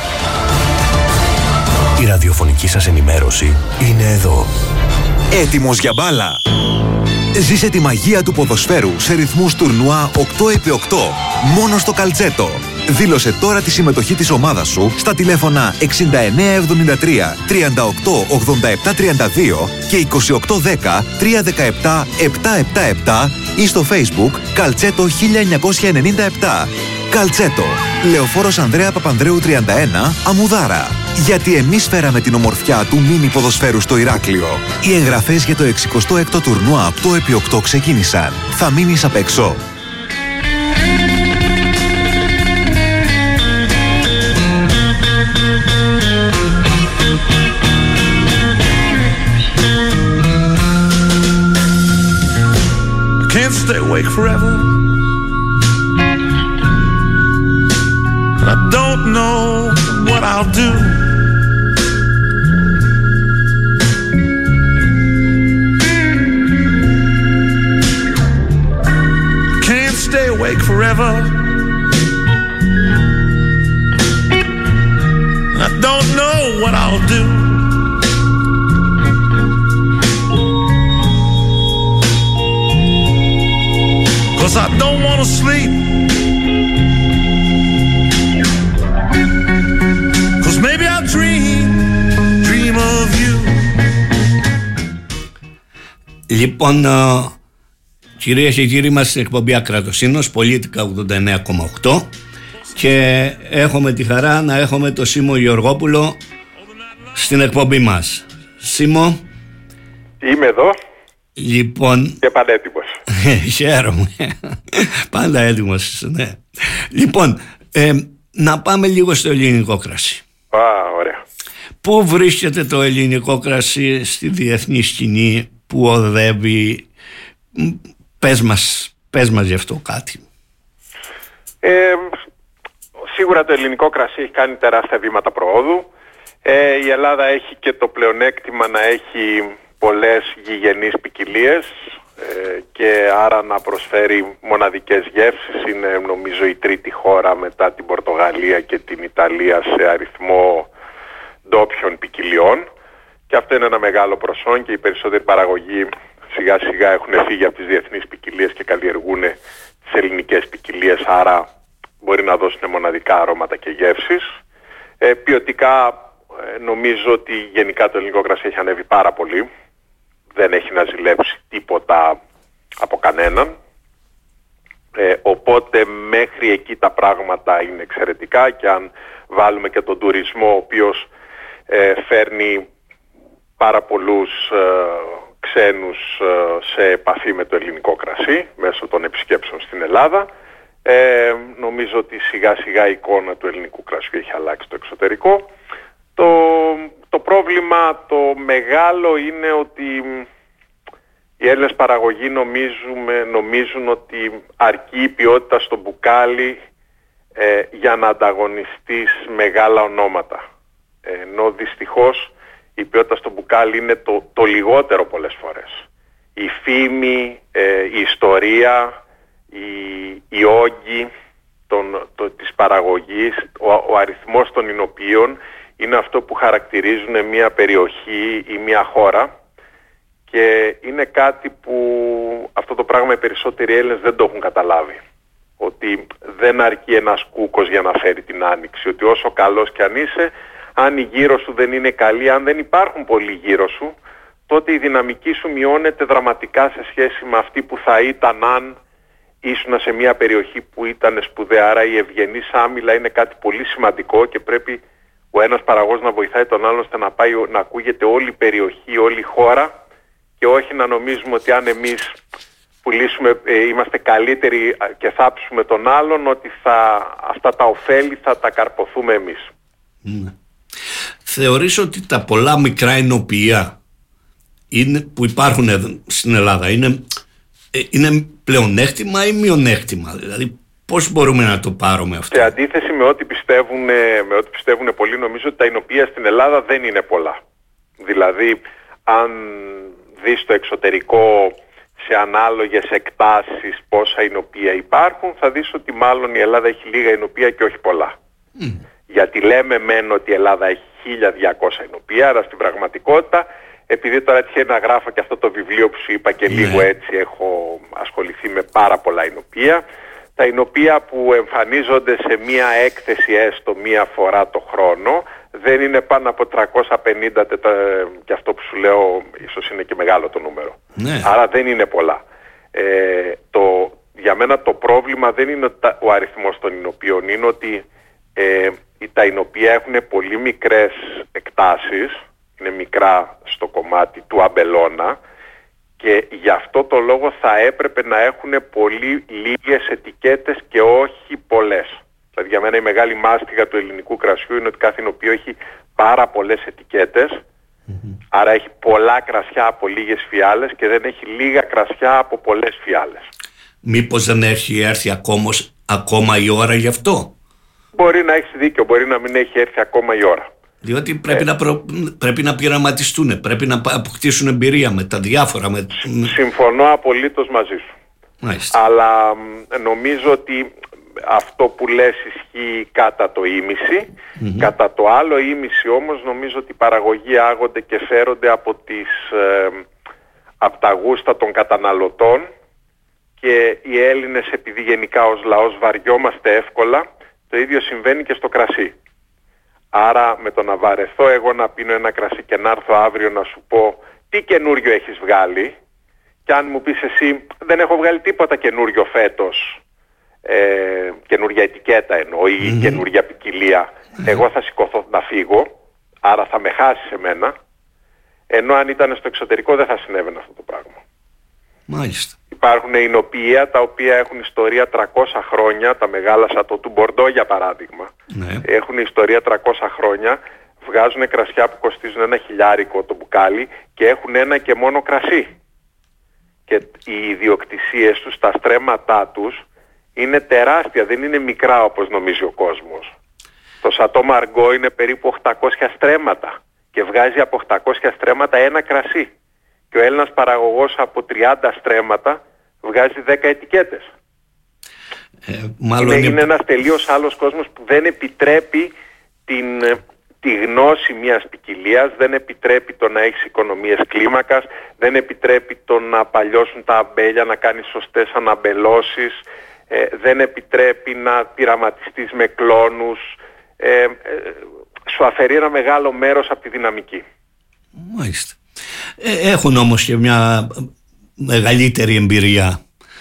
Η ραδιοφωνική σας ενημέρωση είναι εδώ. Έτοιμος για μπάλα! Ζήσε τη μαγεία του ποδοσφαίρου σε ρυθμούς τουρνουά οκτώ επί οκτώ. Μόνο στο Καλτσέτο. Δήλωσε τώρα τη συμμετοχή της ομάδας σου στα τηλέφωνα εξήντα εννέα εβδομήντα τρία τριάντα οκτώ ογδόντα επτά τριάντα δύο και είκοσι οκτώ δέκα τριακόσια δεκαεπτά επτακόσια εβδομήντα επτά ή στο Facebook Καλτσέτο χίλια εννιακόσια ενενήντα επτά. Καλτσέτο. Λεωφόρος Ανδρέα Παπανδρέου τριάντα ένα, Αμμουδάρα. Γιατί εμείς φέραμε την ομορφιά του μίνι ποδοσφαίρου στο Ηράκλειο. Οι εγγραφές για το εξηκοστό έκτο τουρνουά οκτώ επί οκτώ ξεκίνησαν. Θα μείνεις απ' έξω. Can't stay awake forever. I don't know what I'll do. Can't stay awake forever. I don't know what I'll do. Cause I don't want to sleep. Maybe I'll dream, dream of you. Λοιπόν, κυρίες και κύριοι, μας στην εκπομπή Ακρατοσύνος, Πολίτικα ογδόντα εννέα κόμμα οκτώ, και έχουμε τη χαρά να έχουμε τον Σίμω Γεωργόπουλο στην εκπομπή μας. Σίμω. Είμαι εδώ. Λοιπόν. Και πανέτοιμος. Χαίρομαι. Πάντα έτοιμος, ναι. Λοιπόν, ε, να πάμε λίγο στο ελληνικό κρασί. Α, ωραία. Πού βρίσκεται το ελληνικό κρασί στη διεθνή σκηνή, που οδεύει? Πες μας, πες μας γι' αυτό κάτι. Ε, σίγουρα το ελληνικό κρασί έχει κάνει τεράστια βήματα προόδου. Ε, η Ελλάδα έχει και το πλεονέκτημα να έχει πολλές γηγενείς ποικιλίες ε, και άρα να προσφέρει μοναδικές γεύσεις. Είναι νομίζω η τρίτη χώρα μετά την Πορτογαλία και την Ιταλία σε αριθμό ντόπιων ποικιλιών, και αυτό είναι ένα μεγάλο προσόν, και οι περισσότεροι παραγωγοί σιγά σιγά έχουν φύγει από τις διεθνείς ποικιλίες και καλλιεργούν τις ελληνικές ποικιλίες, άρα μπορεί να δώσουν μοναδικά αρώματα και γεύσεις. Ε, ποιοτικά ε, νομίζω ότι γενικά το ελληνικό κρασί έχει ανέβει πάρα πολύ. Δεν έχει να ζηλέψει τίποτα από κανέναν. Ε, οπότε μέχρι εκεί τα πράγματα είναι εξαιρετικά, και αν βάλουμε και τον τουρισμό, ο οποίος ε, φέρνει πάρα πολλούς ε, ξένους ε, σε επαφή με το ελληνικό κρασί μέσω των επισκέψεων στην Ελλάδα, ε, νομίζω ότι σιγά σιγά η εικόνα του ελληνικού κρασιού έχει αλλάξει στο εξωτερικό. Το, το πρόβλημα το μεγάλο είναι ότι οι Έλληνες παραγωγοί νομίζουμε, νομίζουν ότι αρκεί η ποιότητα στο μπουκάλι ε, για να ανταγωνιστείς μεγάλα ονόματα. Ε, ενώ δυστυχώς η ποιότητα στο μπουκάλι είναι το, το λιγότερο πολλές φορές. Η φήμη, ε, η ιστορία, η, η όγκη των, το, της παραγωγής, ο, ο αριθμός των ηνοποιείων είναι αυτό που χαρακτηρίζουν μια περιοχή ή μια χώρα, και είναι κάτι που αυτό το πράγμα οι περισσότεροι Έλληνες δεν το έχουν καταλάβει. Ότι δεν αρκεί ένας κούκος για να φέρει την άνοιξη, ότι όσο καλός κι αν είσαι, αν η γύρω σου δεν είναι καλή, αν δεν υπάρχουν πολλοί γύρω σου, τότε η δυναμική σου μειώνεται δραματικά σε σχέση με αυτή που θα ήταν αν ήσουν σε μια περιοχή που ήταν σπουδαία. Άρα η ευγενής άμυλα είναι κάτι πολύ σημαντικό και πρέπει ο ένας παραγωγός να βοηθάει τον άλλον ώστε να, πάει, να ακούγεται όλη η περιοχή, όλη η χώρα, και όχι να νομίζουμε ότι αν εμείς πουλήσουμε, ε, είμαστε καλύτεροι και θάψουμε τον άλλον, ότι θα, αυτά τα ωφέλη θα τα καρποθούμε εμείς. Ναι. Θεωρείς ότι τα πολλά μικρά εινοποιεία είναι, που υπάρχουν στην Ελλάδα είναι, είναι πλεονέκτημα ή μειονέκτημα? Δηλαδή πώς μπορούμε να το πάρουμε αυτό? Σε αντίθεση με ό,τι πιστεύουν, με ό,τι πιστεύουν πολλοί, νομίζω ότι τα εινοποιεία στην Ελλάδα δεν είναι πολλά. Δηλαδή αν δεις στο εξωτερικό σε ανάλογες εκτάσεις πόσα εινοποιεία υπάρχουν, θα δεις ότι μάλλον η Ελλάδα έχει λίγα εινοποιεία και όχι πολλά. Mm. Γιατί λέμε μεν ότι η Ελλάδα έχει χίλια διακόσια εινοποιεία, αλλά στην πραγματικότητα, επειδή τώρα τυχαίνει να γράφω και αυτό το βιβλίο που σου είπα και yeah. λίγο έτσι, έχω ασχοληθεί με πάρα πολλά εινοποιεία. Τα εινοποιεία που εμφανίζονται σε μία έκθεση έστω μία φορά το χρόνο δεν είναι πάνω από τριακόσια πενήντα, και αυτό που σου λέω ίσως είναι και μεγάλο το νούμερο. Ναι. Άρα δεν είναι πολλά. Ε, το, για μένα το πρόβλημα δεν είναι ο αριθμός των εινοποιείων, είναι ότι ε, τα εινοποιεία έχουν πολύ μικρές εκτάσεις, είναι μικρά στο κομμάτι του αμπελώνα, και γι' αυτό το λόγο θα έπρεπε να έχουν πολύ λίγες ετικέτες και όχι πολλές. Δηλαδή για μένα η μεγάλη μάστιγα του ελληνικού κρασιού είναι ότι κάθε εινοποιείο έχει πάρα πολλές ετικέτες, mm-hmm. άρα έχει πολλά κρασιά από λίγες φιάλες και δεν έχει λίγα κρασιά από πολλές φιάλες. Μήπως δεν έχει έρθει ακόμα, ακόμα η ώρα γι' αυτό? Μπορεί να έχεις δίκιο, μπορεί να μην έχει έρθει ακόμα η ώρα. Διότι πρέπει, ε, να προ... πρέπει να πειραματιστούν, πρέπει να αποκτήσουν εμπειρία με τα διάφορα. Με... Συμφωνώ απολύτως μαζί σου. Μάλιστα. Αλλά νομίζω ότι αυτό που λες ισχύει κατά το ήμιση. Mm-hmm. Κατά το άλλο ήμιση όμως νομίζω ότι οι παραγωγοί άγονται και φέρονται από, τις, ε, από τα γούστα των καταναλωτών, και οι Έλληνες, επειδή γενικά ως λαός βαριόμαστε εύκολα, το ίδιο συμβαίνει και στο κρασί. Άρα με το να βαρεθώ εγώ να πίνω ένα κρασί και να έρθω αύριο να σου πω τι καινούριο έχεις βγάλει, και αν μου πεις εσύ δεν έχω βγάλει τίποτα καινούριο φέτος, ε, καινούρια ετικέτα εννοώ ή mm-hmm. καινούρια ποικιλία, mm-hmm. εγώ θα σηκωθώ να φύγω, άρα θα με χάσεις εμένα, ενώ αν ήταν στο εξωτερικό δεν θα συνέβαινε αυτό το πράγμα. Μάλιστα. Υπάρχουν εινοποιεία τα οποία έχουν ιστορία τριακόσια χρόνια, τα μεγάλα σατό του Μπορντό για παράδειγμα, ναι. έχουν ιστορία τριακόσια χρόνια, βγάζουν κρασιά που κοστίζουν ένα χιλιάρικο το μπουκάλι και έχουν ένα και μόνο κρασί. Και οι ιδιοκτησίες τους, τα στρέμματά τους είναι τεράστια, δεν είναι μικρά όπως νομίζει ο κόσμος. Το Σατό Μαργκό είναι περίπου οκτακόσια στρέμματα και βγάζει από οκτακόσια στρέμματα ένα κρασί. Και ο Έλληνας παραγωγός από τριάντα στρέμματα βγάζει δέκα ετικέτες. Ε, μάλλον είναι, είναι... είναι ένας τελείως άλλος κόσμος που δεν επιτρέπει την, τη γνώση μιας ποικιλίας, δεν επιτρέπει το να έχεις οικονομίες κλίμακας, δεν επιτρέπει το να παλιώσουν τα αμπέλια, να κάνεις σωστές αναμπελώσεις, ε, δεν επιτρέπει να πειραματιστείς με κλόνους, ε, ε, σου αφαιρεί ένα μεγάλο μέρος από τη δυναμική. Μάλιστα. Ε, έχουν όμως και μια μεγαλύτερη εμπειρία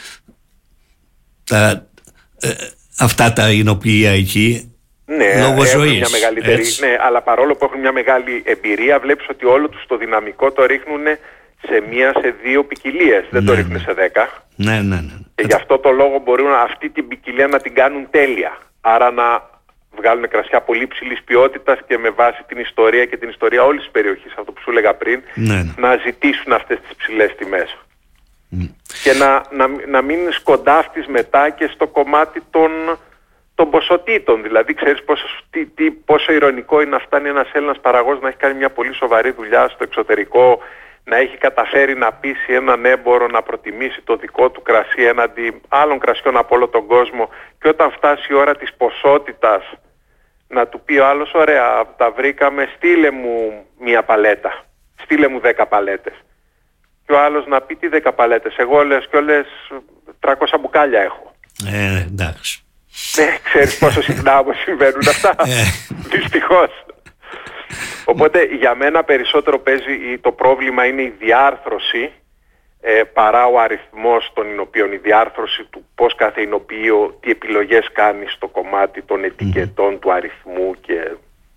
τα, ε, αυτά τα εινοποιεία εκεί, ναι, λόγω ζωής. Μια μεγαλύτερη, ναι, αλλά παρόλο που έχουν μια μεγάλη εμπειρία, βλέπεις ότι όλο τους το δυναμικό το ρίχνουν σε μία, σε δύο ποικιλίες, δεν ναι, το ρίχνουν ναι. σε δέκα. Ναι, ναι, ναι. Και γι' αυτό το λόγο μπορούν αυτή την ποικιλία να την κάνουν τέλεια. Άρα να βγάλουν κρασιά πολύ ψηλής ποιότητας και με βάση την ιστορία και την ιστορία όλης της περιοχής, αυτό που σου έλεγα πριν, ναι, ναι. να ζητήσουν αυτές τις ψηλές τιμές. Mm. Και να, να, να μην σκοντάφτεις μετά και στο κομμάτι των, των ποσοτήτων. Δηλαδή, ξέρεις πόσο, τι, τι, πόσο ηρωνικό είναι να φτάνει ένας Έλληνας παραγωγός να έχει κάνει μια πολύ σοβαρή δουλειά στο εξωτερικό, να έχει καταφέρει να πείσει έναν έμπορο να προτιμήσει το δικό του κρασί έναντι άλλων κρασιών από όλο τον κόσμο, και όταν φτάσει η ώρα της ποσότητας να του πει ο άλλος, ωραία, τα βρήκαμε, στείλε μου μια παλέτα, στείλε μου δέκα παλέτες. Και ο άλλος να πει, τι δέκα παλέτες, εγώ λες και όλες τριακόσια μπουκάλια έχω. Ε, εντάξει. Ναι, ξέρεις πόσο συχνά όμως συμβαίνουν αυτά, δυστυχώς. Οπότε για μένα περισσότερο παίζει, το πρόβλημα είναι η διάρθρωση ε, παρά ο αριθμός των εινοποιείων, η διάρθρωση του πώς κάθε εινοποιείο, τι επιλογές κάνει στο κομμάτι των ετικετών, mm. του αριθμού και...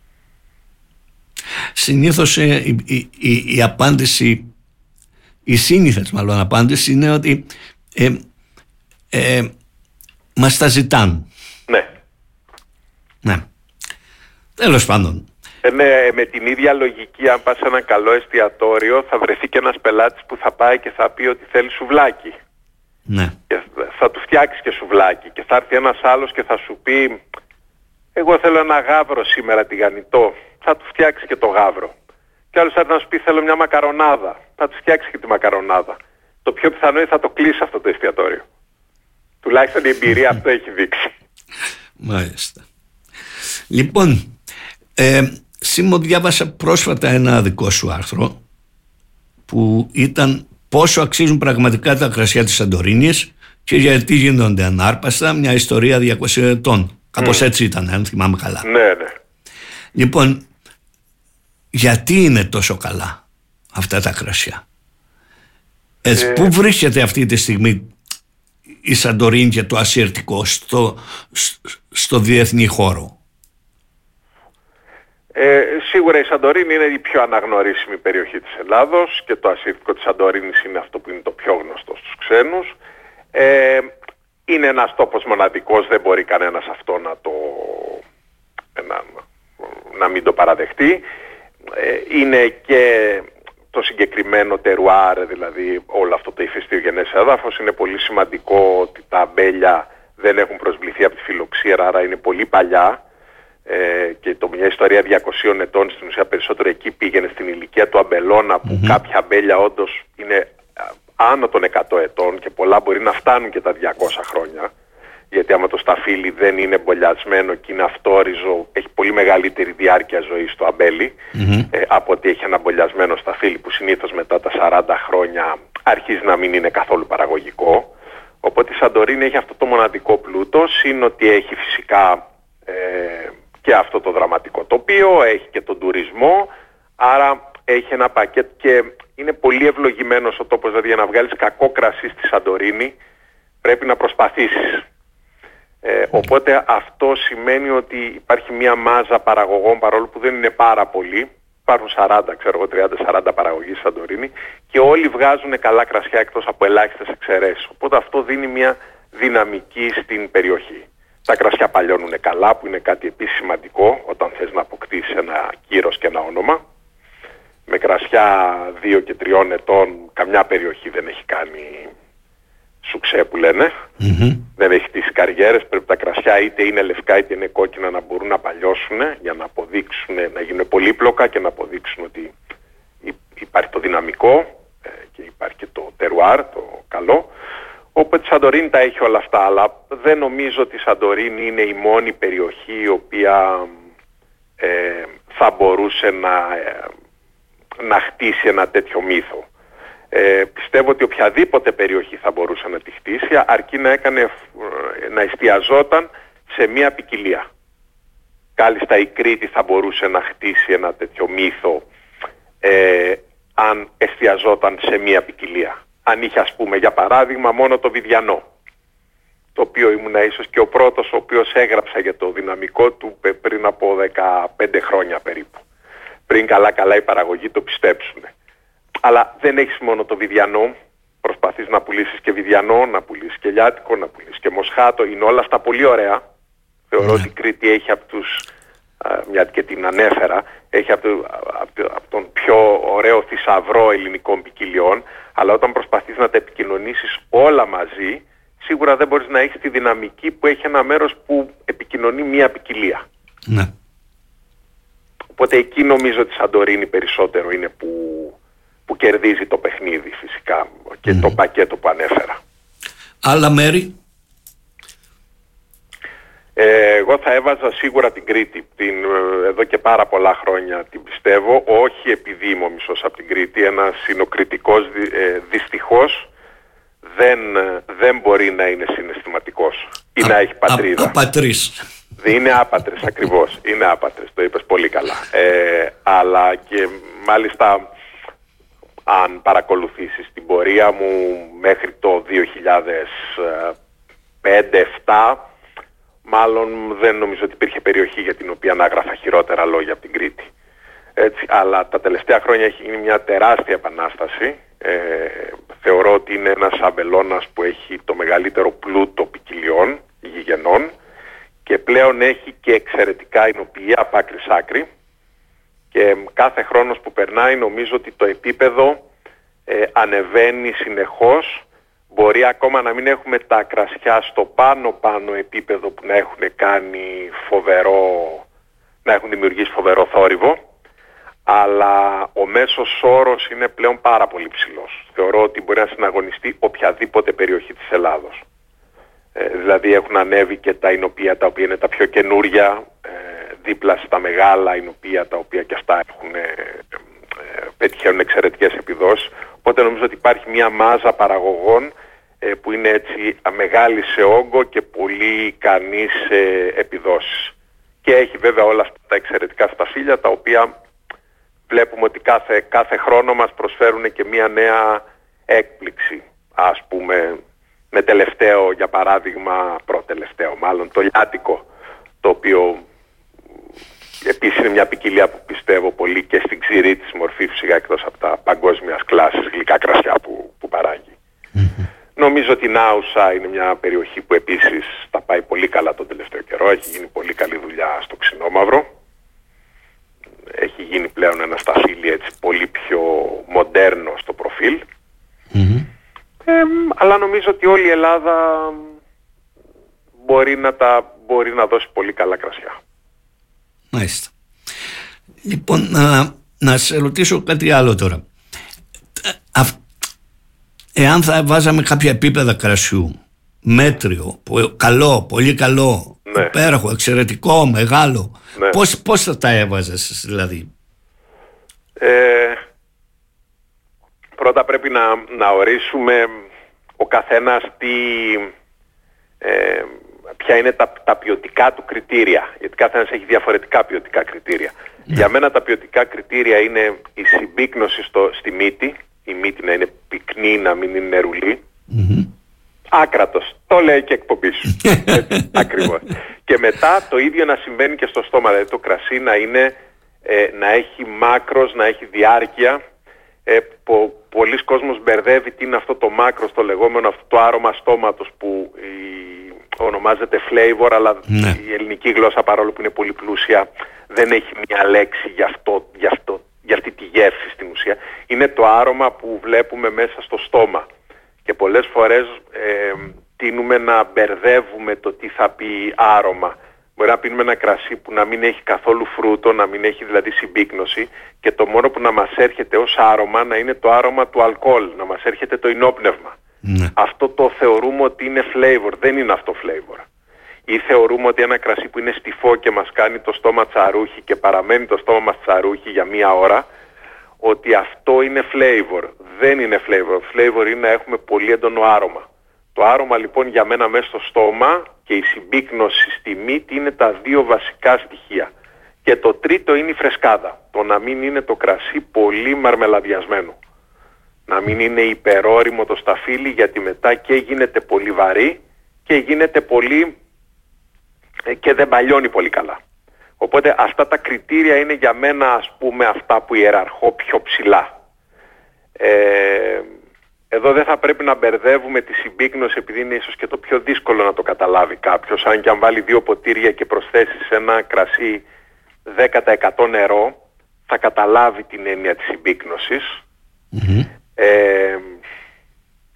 Συνήθως ε, η, η, η, η απάντηση, η σύνηθες μάλλον απάντηση είναι ότι ε, ε, μας τα ζητάνε. Ναι. Ναι. Τέλος πάντων. Ε, ναι, με την ίδια λογική, αν πας σε ένα καλό εστιατόριο, θα βρεθεί και ένας πελάτης που θα πάει και θα πει ότι θέλει σουβλάκι. Ναι. Και θα του φτιάξει και σουβλάκι. Και θα έρθει ένας άλλος και θα σου πει, εγώ θέλω ένα γάβρο σήμερα τηγανιτό. Θα του φτιάξει και το γάβρο. Και άλλος θα έρθει να σου πει, θέλω μια μακαρονάδα. Θα του φτιάξει και τη μακαρονάδα. Το πιο πιθανό είναι θα το κλείσει αυτό το εστιατόριο. Τουλάχιστον η εμπειρία αυτό έχει δείξει. Μάλιστα. Λοιπόν, ε, Σίμω, διάβασα πρόσφατα ένα δικό σου άρθρο που ήταν πόσο αξίζουν πραγματικά τα κρασιά της Σαντορίνης και γιατί γίνονται ανάρπαστα, μια ιστορία διακοσίων ετών. Κάπως mm. έτσι ήταν, αν θυμάμαι καλά. Ναι, ναι. Λοιπόν, γιατί είναι τόσο καλά αυτά τα κρασιά? Έτσι, ε... πού βρίσκεται αυτή τη στιγμή η Σαντορίνη και το ασιρτικό στο, στο διεθνή χώρο? Ε, σίγουρα η Σαντορίνη είναι η πιο αναγνωρίσιμη περιοχή της Ελλάδος και το ασιρτικό της Σαντορίνης είναι αυτό που είναι το πιο γνωστό στους ξένους. Ε, είναι ένας τόπος μοναδικός, δεν μπορεί κανένας αυτό να το να, να μην το παραδεχτεί. Ε, είναι και το συγκεκριμένο τερουάρ, δηλαδή όλο αυτό το ηφαιστειογενές έδαφος. Είναι πολύ σημαντικό ότι τα αμπέλια δεν έχουν προσβληθεί από τη φιλοξήρα, άρα είναι πολύ παλιά. Ε, και το, μια ιστορία διακοσίων ετών στην ουσία περισσότερο εκεί πήγαινε στην ηλικία του αμπελώνα, που mm-hmm. κάποια αμπέλια όντως είναι άνω των εκατό ετών και πολλά μπορεί να φτάνουν και τα διακόσια χρόνια, γιατί άμα το σταφύλι δεν είναι μπολιασμένο και είναι αυτόριζο, έχει πολύ μεγαλύτερη διάρκεια ζωής το αμπέλι mm-hmm. ε, από ότι έχει ένα μπολιασμένο σταφύλι που συνήθως μετά τα σαράντα χρόνια αρχίζει να μην είναι καθόλου παραγωγικό. Οπότε η Σαντορίνη έχει αυτό το μοναδικό πλούτο, συν ότι έχει φυσικά ε, και αυτό το δραματικό τοπίο, έχει και τον τουρισμό, άρα έχει ένα πακέτο και είναι πολύ ευλογημένος ο τόπος, δηλαδή για να βγάλεις κακό κρασί στη Σαντορίνη πρέπει να προσπαθήσεις. Ε, οπότε αυτό σημαίνει ότι υπάρχει μια μάζα παραγωγών, παρόλο που δεν είναι πάρα πολλοί, υπάρχουν σαράντα, ξέρω εγώ, τριάντα σαράντα παραγωγοί στη Σαντορίνη και όλοι βγάζουν καλά κρασιά εκτός από ελάχιστες εξαιρέσεις. Οπότε αυτό δίνει μια δυναμική στην περιοχή. Τα κρασιά παλιώνουν καλά, που είναι κάτι επίσης σημαντικό όταν θες να αποκτήσεις ένα κύρος και ένα όνομα. Με κρασιά δύο και τριών ετών καμιά περιοχή δεν έχει κάνει σουξέ που λένε. Mm-hmm. Δεν έχει τις καριέρες, πρέπει τα κρασιά είτε είναι λευκά είτε είναι κόκκινα να μπορούν να παλιώσουν για να αποδείξουν, να γίνουν πολύπλοκα και να αποδείξουν ότι υπάρχει το δυναμικό και υπάρχει και το τερουάρ, το καλό. Οπότε η Σαντορίνη τα έχει όλα αυτά, αλλά δεν νομίζω ότι η Σαντορίνη είναι η μόνη περιοχή η οποία ε, θα μπορούσε να, ε, να χτίσει ένα τέτοιο μύθο. Ε, πιστεύω ότι οποιαδήποτε περιοχή θα μπορούσε να τη χτίσει, αρκεί να, έκανε, να εστιαζόταν σε μία ποικιλία. Κάλλιστα η Κρήτη θα μπορούσε να χτίσει ένα τέτοιο μύθο ε, αν εστιαζόταν σε μία ποικιλία. Αν είχε, ας πούμε, για παράδειγμα μόνο το Βιδιανό, το οποίο ήμουν ίσως και ο πρώτος ο οποίος έγραψα για το δυναμικό του πριν από δεκαπέντε χρόνια περίπου. Πριν καλά καλά οι παραγωγοί το πιστέψουν. Αλλά δεν έχεις μόνο το Βιδιανό, προσπαθείς να πουλήσεις και Βιδιανό, να πουλήσεις και Λιάτικο, να πουλήσεις και Μοσχάτο, είναι όλα αυτά πολύ ωραία. Θεωρώ ότι η Κρήτη έχει από τους, α, μια και την ανέφερα, έχει από, το, από, το, από τον πιο ωραίο θησαυρό ελληνικών ποικιλιών, αλλά όταν προσπαθείς να τα επικοινωνήσεις όλα μαζί, σίγουρα δεν μπορείς να έχεις τη δυναμική που έχει ένα μέρος που επικοινωνεί επικοινωνεί μία ποικιλία. Ναι. Οπότε εκεί νομίζω ότι η Σαντορίνη περισσότερο είναι που, που κερδίζει το παιχνίδι φυσικά και mm. το πακέτο που ανέφερα. Άλλα μέρη? Ε, εγώ θα έβαζα σίγουρα την Κρήτη. Την, εδώ και πάρα πολλά χρόνια την πιστεύω, όχι επειδή είμαι ο μισός από την Κρήτη. Ένας συνοκριτικός ε, δυστυχώς δεν, δεν μπορεί να είναι συναισθηματικός ή α, να έχει πατρίδα. Α, απατρής. Είναι άπατρες ακριβώς, είναι άπατρες, το είπες πολύ καλά. Ε, αλλά και μάλιστα αν παρακολουθήσεις την πορεία μου μέχρι το δύο χιλιάδες πέντε επτά, μάλλον δεν νομίζω ότι υπήρχε περιοχή για την οποία να έγραφα χειρότερα λόγια από την Κρήτη. Έτσι, αλλά τα τελευταία χρόνια έχει γίνει μια τεράστια επανάσταση. Ε, θεωρώ ότι είναι ένας αμπελώνας που έχει το μεγαλύτερο πλούτο ποικιλιών γηγενών και πλέον έχει και εξαιρετικά εινοποιεία από άκρη σ' άκρη και κάθε χρόνος που περνάει νομίζω ότι το επίπεδο ε, ανεβαίνει συνεχώς. Μπορεί ακόμα να μην έχουμε τα κρασιά στο πάνω πάνω επίπεδο που να έχουν κάνει φοβερό, να έχουν δημιουργήσει φοβερό θόρυβο, αλλά ο μέσος όρος είναι πλέον πάρα πολύ ψηλός. Θεωρώ ότι μπορεί να συναγωνιστεί οποιαδήποτε περιοχή της Ελλάδος. Ε, δηλαδή έχουν ανέβει και τα εινοποιεία τα οποία είναι τα πιο καινούρια, ε, δίπλα στα μεγάλα εινοποιεία τα οποία και αυτά έχουν, ε, ε, πετυχαίνουν εξαιρετικές επιδόσεις. Οπότε νομίζω ότι υπάρχει μια μάζα παραγωγών ε, που είναι έτσι μεγάλη σε όγκο και πολύ ικανή σε επιδόσεις. Και έχει βέβαια όλα αυτά τα εξαιρετικά σταφύλια τα οποία βλέπουμε ότι κάθε, κάθε χρόνο μας προσφέρουν και μια νέα έκπληξη. Ας πούμε με τελευταίο, για παράδειγμα, προτελευταίο μάλλον, το λιάτικο, το οποίο επίσης είναι μια ποικιλία που πιστεύω πολύ και στην ξηρή της μορφή φυσικά εκτός από τα παγκόσμιας κλάσης γλυκά κρασιά που, που παράγει. Mm-hmm. Νομίζω ότι η Νάουσα είναι μια περιοχή που επίσης τα πάει πολύ καλά τον τελευταίο καιρό. Έχει γίνει πολύ καλή δουλειά στο ξινόμαυρο. Έχει γίνει πλέον ένα σταφύλι έτσι πολύ πιο μοντέρνο στο προφίλ. Mm-hmm. Ε, αλλά νομίζω ότι όλη η Ελλάδα μπορεί να, τα, μπορεί να δώσει πολύ καλά κρασιά. Μάλιστα. Λοιπόν, να, να σε ρωτήσω κάτι άλλο τώρα. Α, εάν θα βάζαμε κάποια επίπεδα κρασιού, μέτριο, καλό, πολύ καλό, ναι, υπέροχο, εξαιρετικό, μεγάλο, ναι, πώς, πώς θα τα έβαζες δηλαδή? Ε, πρώτα πρέπει να, να ορίσουμε ο καθένας τι, ε, ποια είναι τα, τα ποιοτικά του κριτήρια, γιατί καθένας έχει διαφορετικά ποιοτικά κριτήρια. Yeah. Για μένα τα ποιοτικά κριτήρια είναι η συμπίκνωση στο, στη μύτη, η μύτη να είναι πυκνή, να μην είναι νερουλή. Mm-hmm. Άκρατος, το λέει και εκπομπή σου. Έτσι, ακριβώς. Και μετά το ίδιο να συμβαίνει και στο στόμα, δηλαδή το κρασί να, είναι, ε, να έχει μάκρος, να έχει διάρκεια. Ε, πο, πολλοί κόσμος μπερδεύει τι είναι αυτό το μάκρος, το λεγόμενο αυτό το άρωμα στόματος που η, ονομάζεται flavor, αλλά ναι, η ελληνική γλώσσα, παρόλο που είναι πολύ πλούσια, δεν έχει μια λέξη για, αυτό, για, αυτό, για αυτή τη γεύση στην ουσία. Είναι το άρωμα που βλέπουμε μέσα στο στόμα. Και πολλές φορές ε, τείνουμε να μπερδεύουμε το τι θα πει άρωμα. Μπορεί να πίνουμε ένα κρασί που να μην έχει καθόλου φρούτο, να μην έχει δηλαδή συμπίκνωση και το μόνο που να μας έρχεται ως άρωμα να είναι το άρωμα του αλκοόλ, να μας έρχεται το ενόπνευμα. Ναι. Αυτό το θεωρούμε ότι είναι flavor, δεν είναι αυτό flavor. Ή θεωρούμε ότι ένα κρασί που είναι στιφό και μας κάνει το στόμα τσαρούχι και παραμένει το στόμα μας τσαρούχι για μία ώρα, ότι αυτό είναι flavor. Δεν είναι flavor. Flavor είναι να έχουμε πολύ έντονο άρωμα. Το άρωμα λοιπόν για μένα μέσα στο στόμα και η συμπίκνωση στη μύτη είναι τα δύο βασικά στοιχεία. Και το τρίτο είναι η φρεσκάδα. Το να μην είναι το κρασί πολύ μαρμελαδιασμένο. Να μην είναι υπερόριμο το σταφύλι, γιατί μετά και γίνεται πολύ βαρύ και γίνεται πολύ και δεν παλιώνει πολύ καλά. Οπότε αυτά τα κριτήρια είναι για μένα, ας πούμε, αυτά που ιεραρχώ πιο ψηλά. Ε, εδώ δεν θα πρέπει να μπερδεύουμε τη συμπίκνωση, επειδή είναι ίσως και το πιο δύσκολο να το καταλάβει κάποιος. Αν και αν βάλει δύο ποτήρια και προσθέσει σε ένα κρασί δέκα τοις εκατό νερό, θα καταλάβει την έννοια της συμπίκνωσης. Mm-hmm. Ε,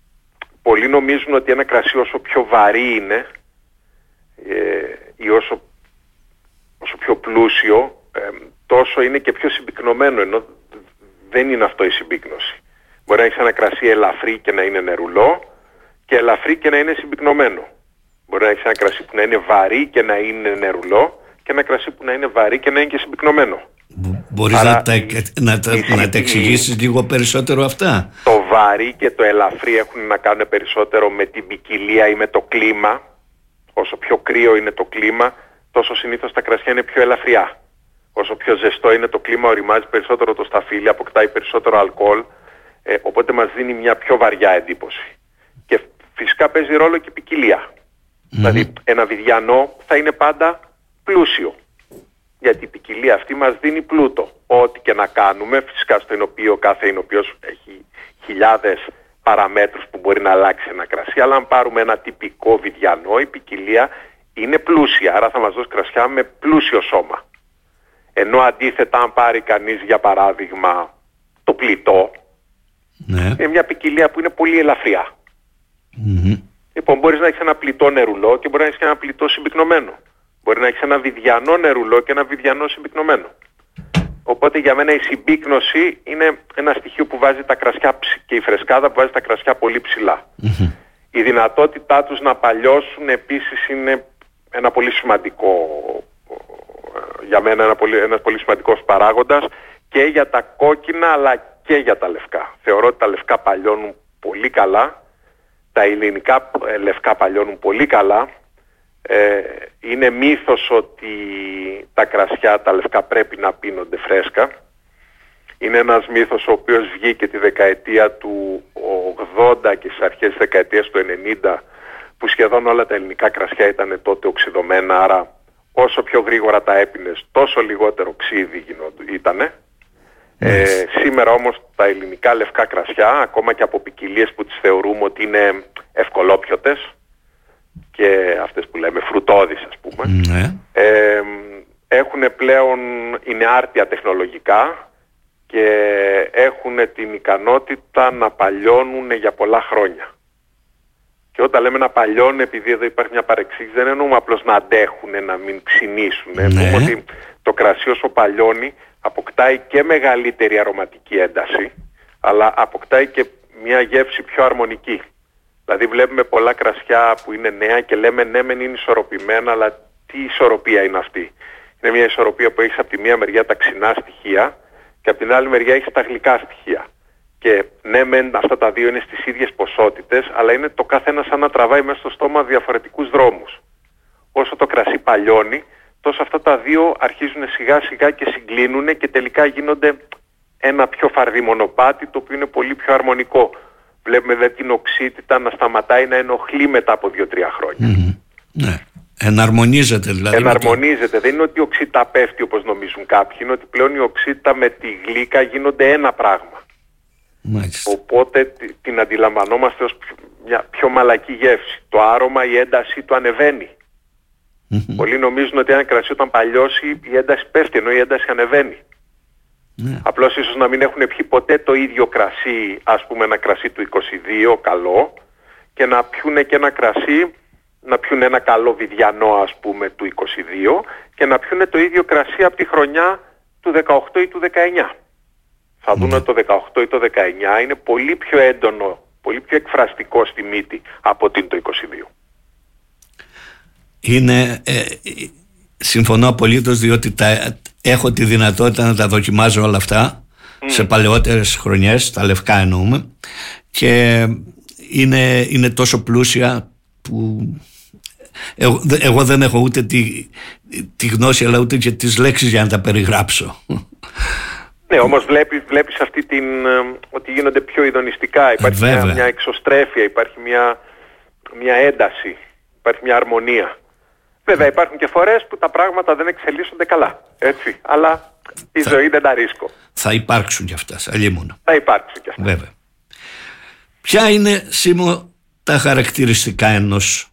πολλοί νομίζουν ότι ένα κρασί όσο πιο βαρύ είναι ε, ή όσο όσο πιο πλούσιο, ε, τόσο είναι και πιο συμπυκνωμένο, ενώ δεν είναι αυτό η συμπύκνωση. Μπορεί να έχεις ένα κρασί ελαφρύ και να είναι νερουλό και ελαφρύ και να είναι συμπυκνωμένο. Μπορεί να έχεις ένα κρασί που να είναι βαρύ και να είναι νερουλό και ένα κρασί που να είναι βαρύ και να είναι και συμπυκνωμένο. Μπορείς Άρα, να, τα, να, τα, να τα εξηγήσεις λίγο περισσότερο αυτά? Το βαρύ και το ελαφρύ έχουν να κάνουν περισσότερο με την ποικιλία ή με το κλίμα. Όσο πιο κρύο είναι το κλίμα, τόσο συνήθως τα κρασιά είναι πιο ελαφριά. Όσο πιο ζεστό είναι το κλίμα, οριμάζει περισσότερο το σταφύλι, αποκτάει περισσότερο αλκοόλ, ε, οπότε μας δίνει μια πιο βαριά εντύπωση. Και φυσικά παίζει ρόλο και η ποικιλία. Mm. Δηλαδή ένα βιδιανό θα είναι πάντα πλούσιο, γιατί η ποικιλία αυτή μας δίνει πλούτο. Ό,τι και να κάνουμε, φυσικά στο εινοποιείο, κάθε εινοποιός έχει χιλιάδες παραμέτρους που μπορεί να αλλάξει ένα κρασί, αλλά αν πάρουμε ένα τυπικό βιδιανό, η ποικιλία είναι πλούσια, άρα θα μας δώσει κρασιά με πλούσιο σώμα. Ενώ αντίθετα, αν πάρει κανείς για παράδειγμα το πλητό, ναι, είναι μια ποικιλία που είναι πολύ ελαφριά. Mm-hmm. Λοιπόν, μπορείς να έχεις ένα πλητό νερουλό και μπορεί να έχεις και ένα πλητό συμπυκνωμένο. Μπορεί να έχεις ένα βιδιανό νερουλό και ένα βιδιανό συμπυκνωμένο. Οπότε για μένα η συμπύκνωση είναι ένα στοιχείο που βάζει τα κρασιά και η φρεσκάδα που βάζει τα κρασιά πολύ ψηλά. Mm-hmm. Η δυνατότητά τους να παλιώσουν επίσης είναι ένα πολύ σημαντικό, για μένα ένα πολύ, ένας πολύ σημαντικός παράγοντας και για τα κόκκινα αλλά και για τα λευκά. Θεωρώ ότι τα λευκά παλιώνουν πολύ καλά, τα ελληνικά λευκά παλιώνουν πολύ καλά. Ε, είναι μύθος ότι τα κρασιά τα λευκά πρέπει να πίνονται φρέσκα. Είναι ένας μύθος ο οποίος βγήκε τη δεκαετία του ογδόντα και στις αρχές της δεκαετίας του ενενήντα, που σχεδόν όλα τα ελληνικά κρασιά ήταν τότε οξυδωμένα, άρα όσο πιο γρήγορα τα έπινες τόσο λιγότερο ξύδι ήτανε. Ε, σήμερα όμως τα ελληνικά λευκά κρασιά, ακόμα και από ποικιλίες που τις θεωρούμε ότι είναι ευκολόπιωτες και αυτές που λέμε φρουτώδεις ας πούμε, ναι, ε, έχουν πλέον, είναι άρτια τεχνολογικά και έχουν την ικανότητα να παλιώνουν για πολλά χρόνια. Και όταν λέμε να παλιώνουν, επειδή εδώ υπάρχει μια παρεξήγηση, δεν εννοούμε απλώς να αντέχουν, να μην ξυνήσουν. Ναι. Εννοούμε ότι το κρασί όσο παλιώνει αποκτάει και μεγαλύτερη αρωματική ένταση, αλλά αποκτάει και μια γεύση πιο αρμονική. Δηλαδή βλέπουμε πολλά κρασιά που είναι νέα και λέμε ναι μεν είναι ισορροπημένα, αλλά τι ισορροπία είναι αυτή? Είναι μια ισορροπία που έχεις από τη μία μεριά τα ξινά στοιχεία και από την άλλη μεριά έχεις τα γλυκά στοιχεία. Και ναι μεν αυτά τα δύο είναι στις ίδιες ποσότητες, αλλά είναι το κάθε ένα σαν να τραβάει μέσα στο στόμα διαφορετικούς δρόμους. Όσο το κρασί παλιώνει, τόσο αυτά τα δύο αρχίζουν σιγά σιγά και συγκλίνουν και τελικά γίνονται ένα πιο φαρδί μονοπάτι, το οποίο είναι πολύ πιο αρμονικό. Βλέπουμε δε την οξύτητα να σταματάει να ενοχλεί μετά από δύο τρία χρόνια. Mm-hmm. Ναι. Εναρμονίζεται δηλαδή. Εναρμονίζεται. Το... Δεν είναι ότι η οξύτητα πέφτει όπως νομίζουν κάποιοι, είναι ότι πλέον η οξύτητα με τη γλύκα γίνονται ένα πράγμα. Μάλιστα. Οπότε την αντιλαμβανόμαστε ως μια πιο μαλακή γεύση. Το άρωμα, η ένταση του ανεβαίνει. Mm-hmm. Πολλοί νομίζουν ότι ένα κρασί όταν παλιώσει η ένταση πέφτει, ενώ η ένταση ανεβαίνει. Yeah. Απλώς ίσως να μην έχουν πιει ποτέ το ίδιο κρασί, ας πούμε ένα κρασί του είκοσι δύο καλό, και να πιούνε και ένα κρασί, να πιούνε ένα καλό βιδιανό ας πούμε του είκοσι δύο και να πιούνε το ίδιο κρασί από τη χρονιά του δεκαοκτώ ή του δεκαεννιά. Θα δουν ότι το δεκαοκτώ ή το δεκαεννιά είναι πολύ πιο έντονο, πολύ πιο εκφραστικό στη μύτη από ότι είναι το είκοσι δύο. Είναι, ε, συμφωνώ απολύτως, διότι τα, έχω τη δυνατότητα να τα δοκιμάζω όλα αυτά mm. σε παλαιότερες χρονιές, τα λευκά εννοούμε, και είναι, είναι τόσο πλούσια που εγώ, εγώ δεν έχω ούτε τη, τη γνώση αλλά ούτε και τις λέξεις για να τα περιγράψω. Ναι, όμως βλέπεις, βλέπεις αυτή την, ότι γίνονται πιο ειδονιστικά, υπάρχει μια, μια εξωστρέφεια, υπάρχει μια, μια ένταση, υπάρχει μια αρμονία. Βέβαια υπάρχουν και φορές που τα πράγματα δεν εξελίσσονται καλά, έτσι, αλλά η θα, ζωή δεν τα ρίσκω. Θα υπάρξουν κι αυτά, αλλήμον. Θα υπάρξουν κι αυτά. Βέβαια. Ποια είναι, Σίμω, τα χαρακτηριστικά ενός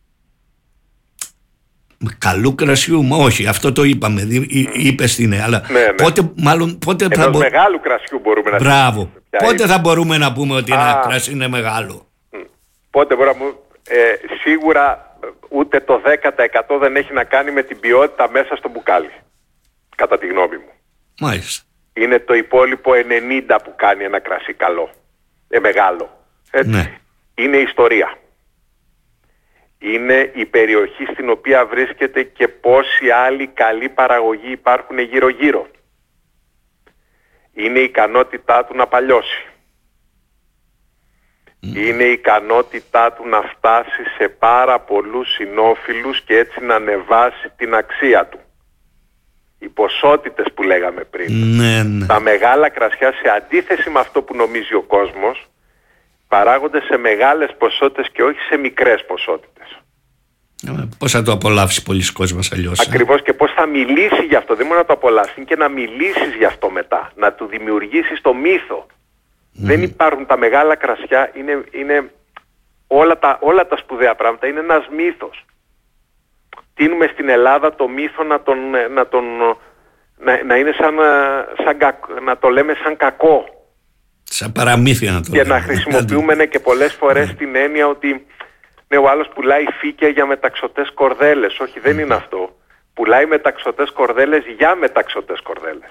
καλού κρασιού? Μα όχι, αυτό το είπαμε, είπες τι είναι, αλλά ναι, ναι. πότε, μάλλον, πότε ενός θα μπο... μεγάλου κρασιού μπορούμε να πούμε. Μπράβο. Πότε είναι. Θα μπορούμε να πούμε ότι Α, ένα κρασί είναι μεγάλο? Πότε μπορούμε να πούμε, ε, σίγουρα ούτε το δέκα τοις εκατό δεν έχει να κάνει με την ποιότητα μέσα στο μπουκάλι, κατά τη γνώμη μου. Μάλιστα. Είναι το υπόλοιπο ενενήντα που κάνει ένα κρασί καλό, ε, μεγάλο. Έτσι. Ναι. Είναι η ιστορία. Είναι η περιοχή στην οποία βρίσκεται και πόσοι άλλοι καλοί παραγωγοί υπάρχουν γύρω-γύρω. Είναι η ικανότητά του να παλιώσει. Mm. Είναι η ικανότητά του να φτάσει σε πάρα πολλούς συνόφιλους και έτσι να ανεβάσει την αξία του. Οι ποσότητες που λέγαμε πριν. Ναι, ναι. Τα μεγάλα κρασιά, σε αντίθεση με αυτό που νομίζει ο κόσμος, παράγονται σε μεγάλες ποσότητες και όχι σε μικρές ποσότητες. Πώς θα το απολαύσει πολλοί κόσμος αλλιώς? Ακριβώς, ε? Και πώς θα μιλήσει γι' αυτό. Δεν μόνο να το απολαύσει, είναι και να μιλήσεις γι' αυτό μετά. Να του δημιουργήσεις το μύθο. Mm. Δεν υπάρχουν τα μεγάλα κρασιά, είναι, είναι όλα, τα, όλα τα σπουδαία πράγματα, είναι ένας μύθος. Τείνουμε στην Ελλάδα το μύθο να, τον, να, τον, να, να είναι σαν, σαν, να το λέμε σαν κακό. Σαν παραμύθια να το και λέμε. Να χρησιμοποιούμε και πολλές φορές mm. την έννοια ότι ναι, ο άλλος πουλάει φύκια για μεταξωτές κορδέλες. Όχι, δεν mm. είναι αυτό. Πουλάει μεταξωτές κορδέλες για μεταξωτές κορδέλες.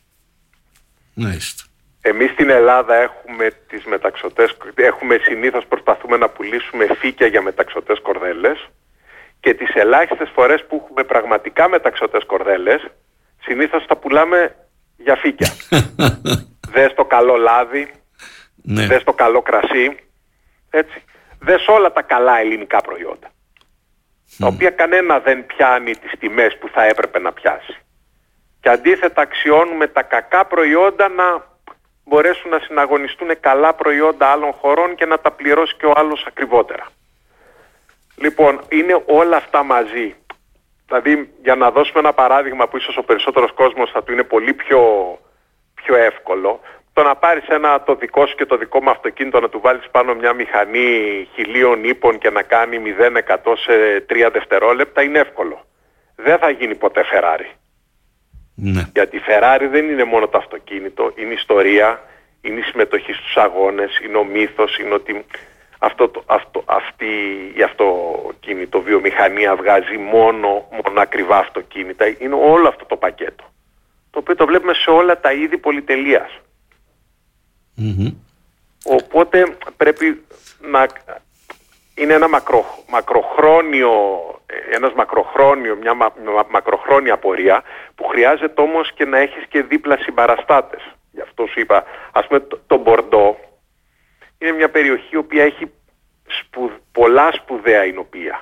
Μάλιστα. Εμείς στην Ελλάδα έχουμε τις μεταξωτές, έχουμε συνήθως προσπαθούμε να πουλήσουμε φύκια για μεταξωτές κορδέλες και τις ελάχιστες φορές που έχουμε πραγματικά μεταξωτές κορδέλες, συνήθως τα πουλάμε για φύκια. Δες το καλό λάδι, ναι. Δες το καλό κρασί, έτσι. Δες όλα τα καλά ελληνικά προϊόντα, mm. τα οποία κανένα δεν πιάνει τις τιμές που θα έπρεπε να πιάσει. Και αντίθετα αξιώνουμε τα κακά προϊόντα να μπορέσουν να συναγωνιστούν καλά προϊόντα άλλων χωρών και να τα πληρώσει και ο άλλος ακριβότερα. Λοιπόν, είναι όλα αυτά μαζί. Δηλαδή, για να δώσουμε ένα παράδειγμα που ίσως ο περισσότερος κόσμος θα του είναι πολύ πιο, πιο εύκολο, το να πάρεις ένα το δικό σου και το δικό μου αυτοκίνητο, να του βάλεις πάνω μια μηχανή χιλίων ύπων και να κάνει μηδέν εκατό σε τρία δευτερόλεπτα είναι εύκολο. Δεν θα γίνει ποτέ Ferrari. Ναι. Γιατί η Ferrari δεν είναι μόνο το αυτοκίνητο, είναι η ιστορία, είναι η συμμετοχή στους αγώνες, είναι ο μύθος, είναι ότι αυτό, αυτό, αυτή η αυτοκίνητο βιομηχανία βγάζει μόνο, μόνο ακριβά αυτοκίνητα. Είναι όλο αυτό το πακέτο, το οποίο το βλέπουμε σε όλα τα είδη πολυτελείας. Mm-hmm. Οπότε πρέπει να είναι ένα μακρο, μακροχρόνιο, ένας μακροχρόνιο, μια μα, μακροχρόνια πορεία που χρειάζεται όμως και να έχεις και δίπλα συμπαραστάτες. Γι' αυτό σου είπα, ας πούμε το, το Μπορντό είναι μια περιοχή η οποία έχει σπου, πολλά σπουδαία εινοπία.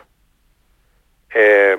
Ε,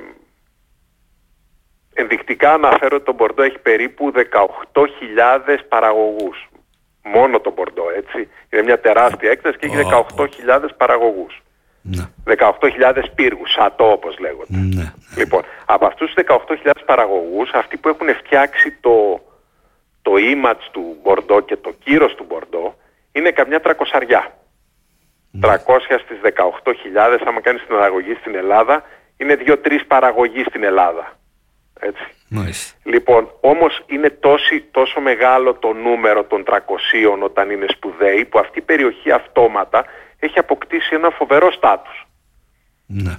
ενδεικτικά αναφέρω ότι το Μπορντό έχει περίπου δεκαοκτώ χιλιάδες παραγωγούς. Μόνο το Μπορντό, έτσι. Είναι μια τεράστια έκταση και έχει δεκαοκτώ χιλιάδες παραγωγούς. Ναι. δεκαοκτώ χιλιάδες πύργους, σατό όπως λέγονται. Ναι. Λοιπόν, από αυτούς τους δεκαοκτώ χιλιάδες παραγωγούς, αυτοί που έχουν φτιάξει το, το image του Μπορντό και το κύρος του Μπορντό, είναι καμιά τρακοσαριά. Ναι. τριακόσια στις δεκαοκτώ χιλιάδες, άμα κάνεις την αναγωγή στην Ελλάδα, είναι δύο τρεις παραγωγοί στην Ελλάδα. Έτσι. Nice. Λοιπόν, όμως είναι τόσο, τόσο μεγάλο το νούμερο των τριακοσίων όταν είναι σπουδαίοι, που αυτή η περιοχή αυτόματα έχει αποκτήσει ένα φοβερό στάτους. Ναι.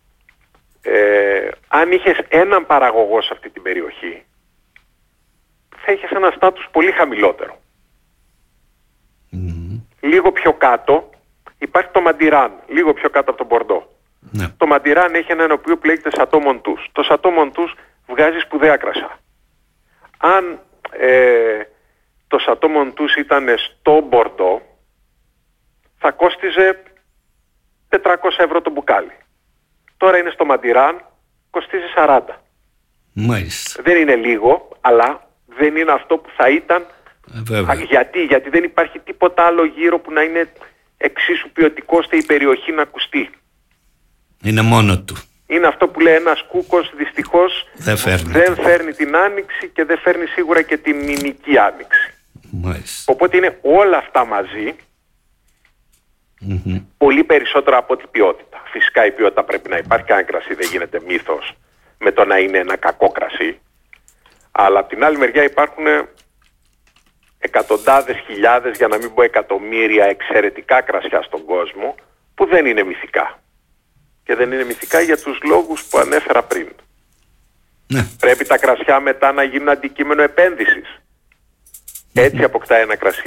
Ε, αν είχες έναν παραγωγό σε αυτή την περιοχή, θα είχες ένα στάτους πολύ χαμηλότερο. Mm. Λίγο πιο κάτω υπάρχει το Μαντιράν, λίγο πιο κάτω από τον Μπορντό. Ναι. Το Μαντιράν έχει έναν οποίο λέγεται Σατό Μοντούς. Το Σατό Μοντούς βγάζει σπουδαία κρασά. Αν ε, το Σατό Μοντούς ήταν στο Μπορντό, θα κόστιζε τετρακόσια ευρώ το μπουκάλι. Τώρα είναι στο Μαντιράν, κοστίζει σαράντα. Μάλιστα. Δεν είναι λίγο, αλλά δεν είναι αυτό που θα ήταν. Ε, Α, γιατί, γιατί δεν υπάρχει τίποτα άλλο γύρω που να είναι εξίσου ποιοτικό ώστε η περιοχή να ακουστεί. Είναι μόνο του. Είναι αυτό που λέει ένας κούκος, δυστυχώς δεν φέρνει, δεν φέρνει την άνοιξη και δεν φέρνει σίγουρα και την μηνική άνοιξη. Μάλιστα. Οπότε είναι όλα αυτά μαζί, mm-hmm. πολύ περισσότερο από την ποιότητα. Φυσικά η ποιότητα πρέπει να υπάρχει, κανένα κρασί δεν γίνεται μύθος με το να είναι ένα κακό κρασί. Αλλά από την άλλη μεριά υπάρχουν εκατοντάδες χιλιάδες, για να μην πω εκατομμύρια, εξαιρετικά κρασιά στον κόσμο που δεν είναι μυθικά. και δεν είναι μυθικά για τους λόγους που ανέφερα πριν. Ναι. Πρέπει τα κρασιά μετά να γίνουν αντικείμενο επένδυσης. Έτσι αποκτά ένα κρασί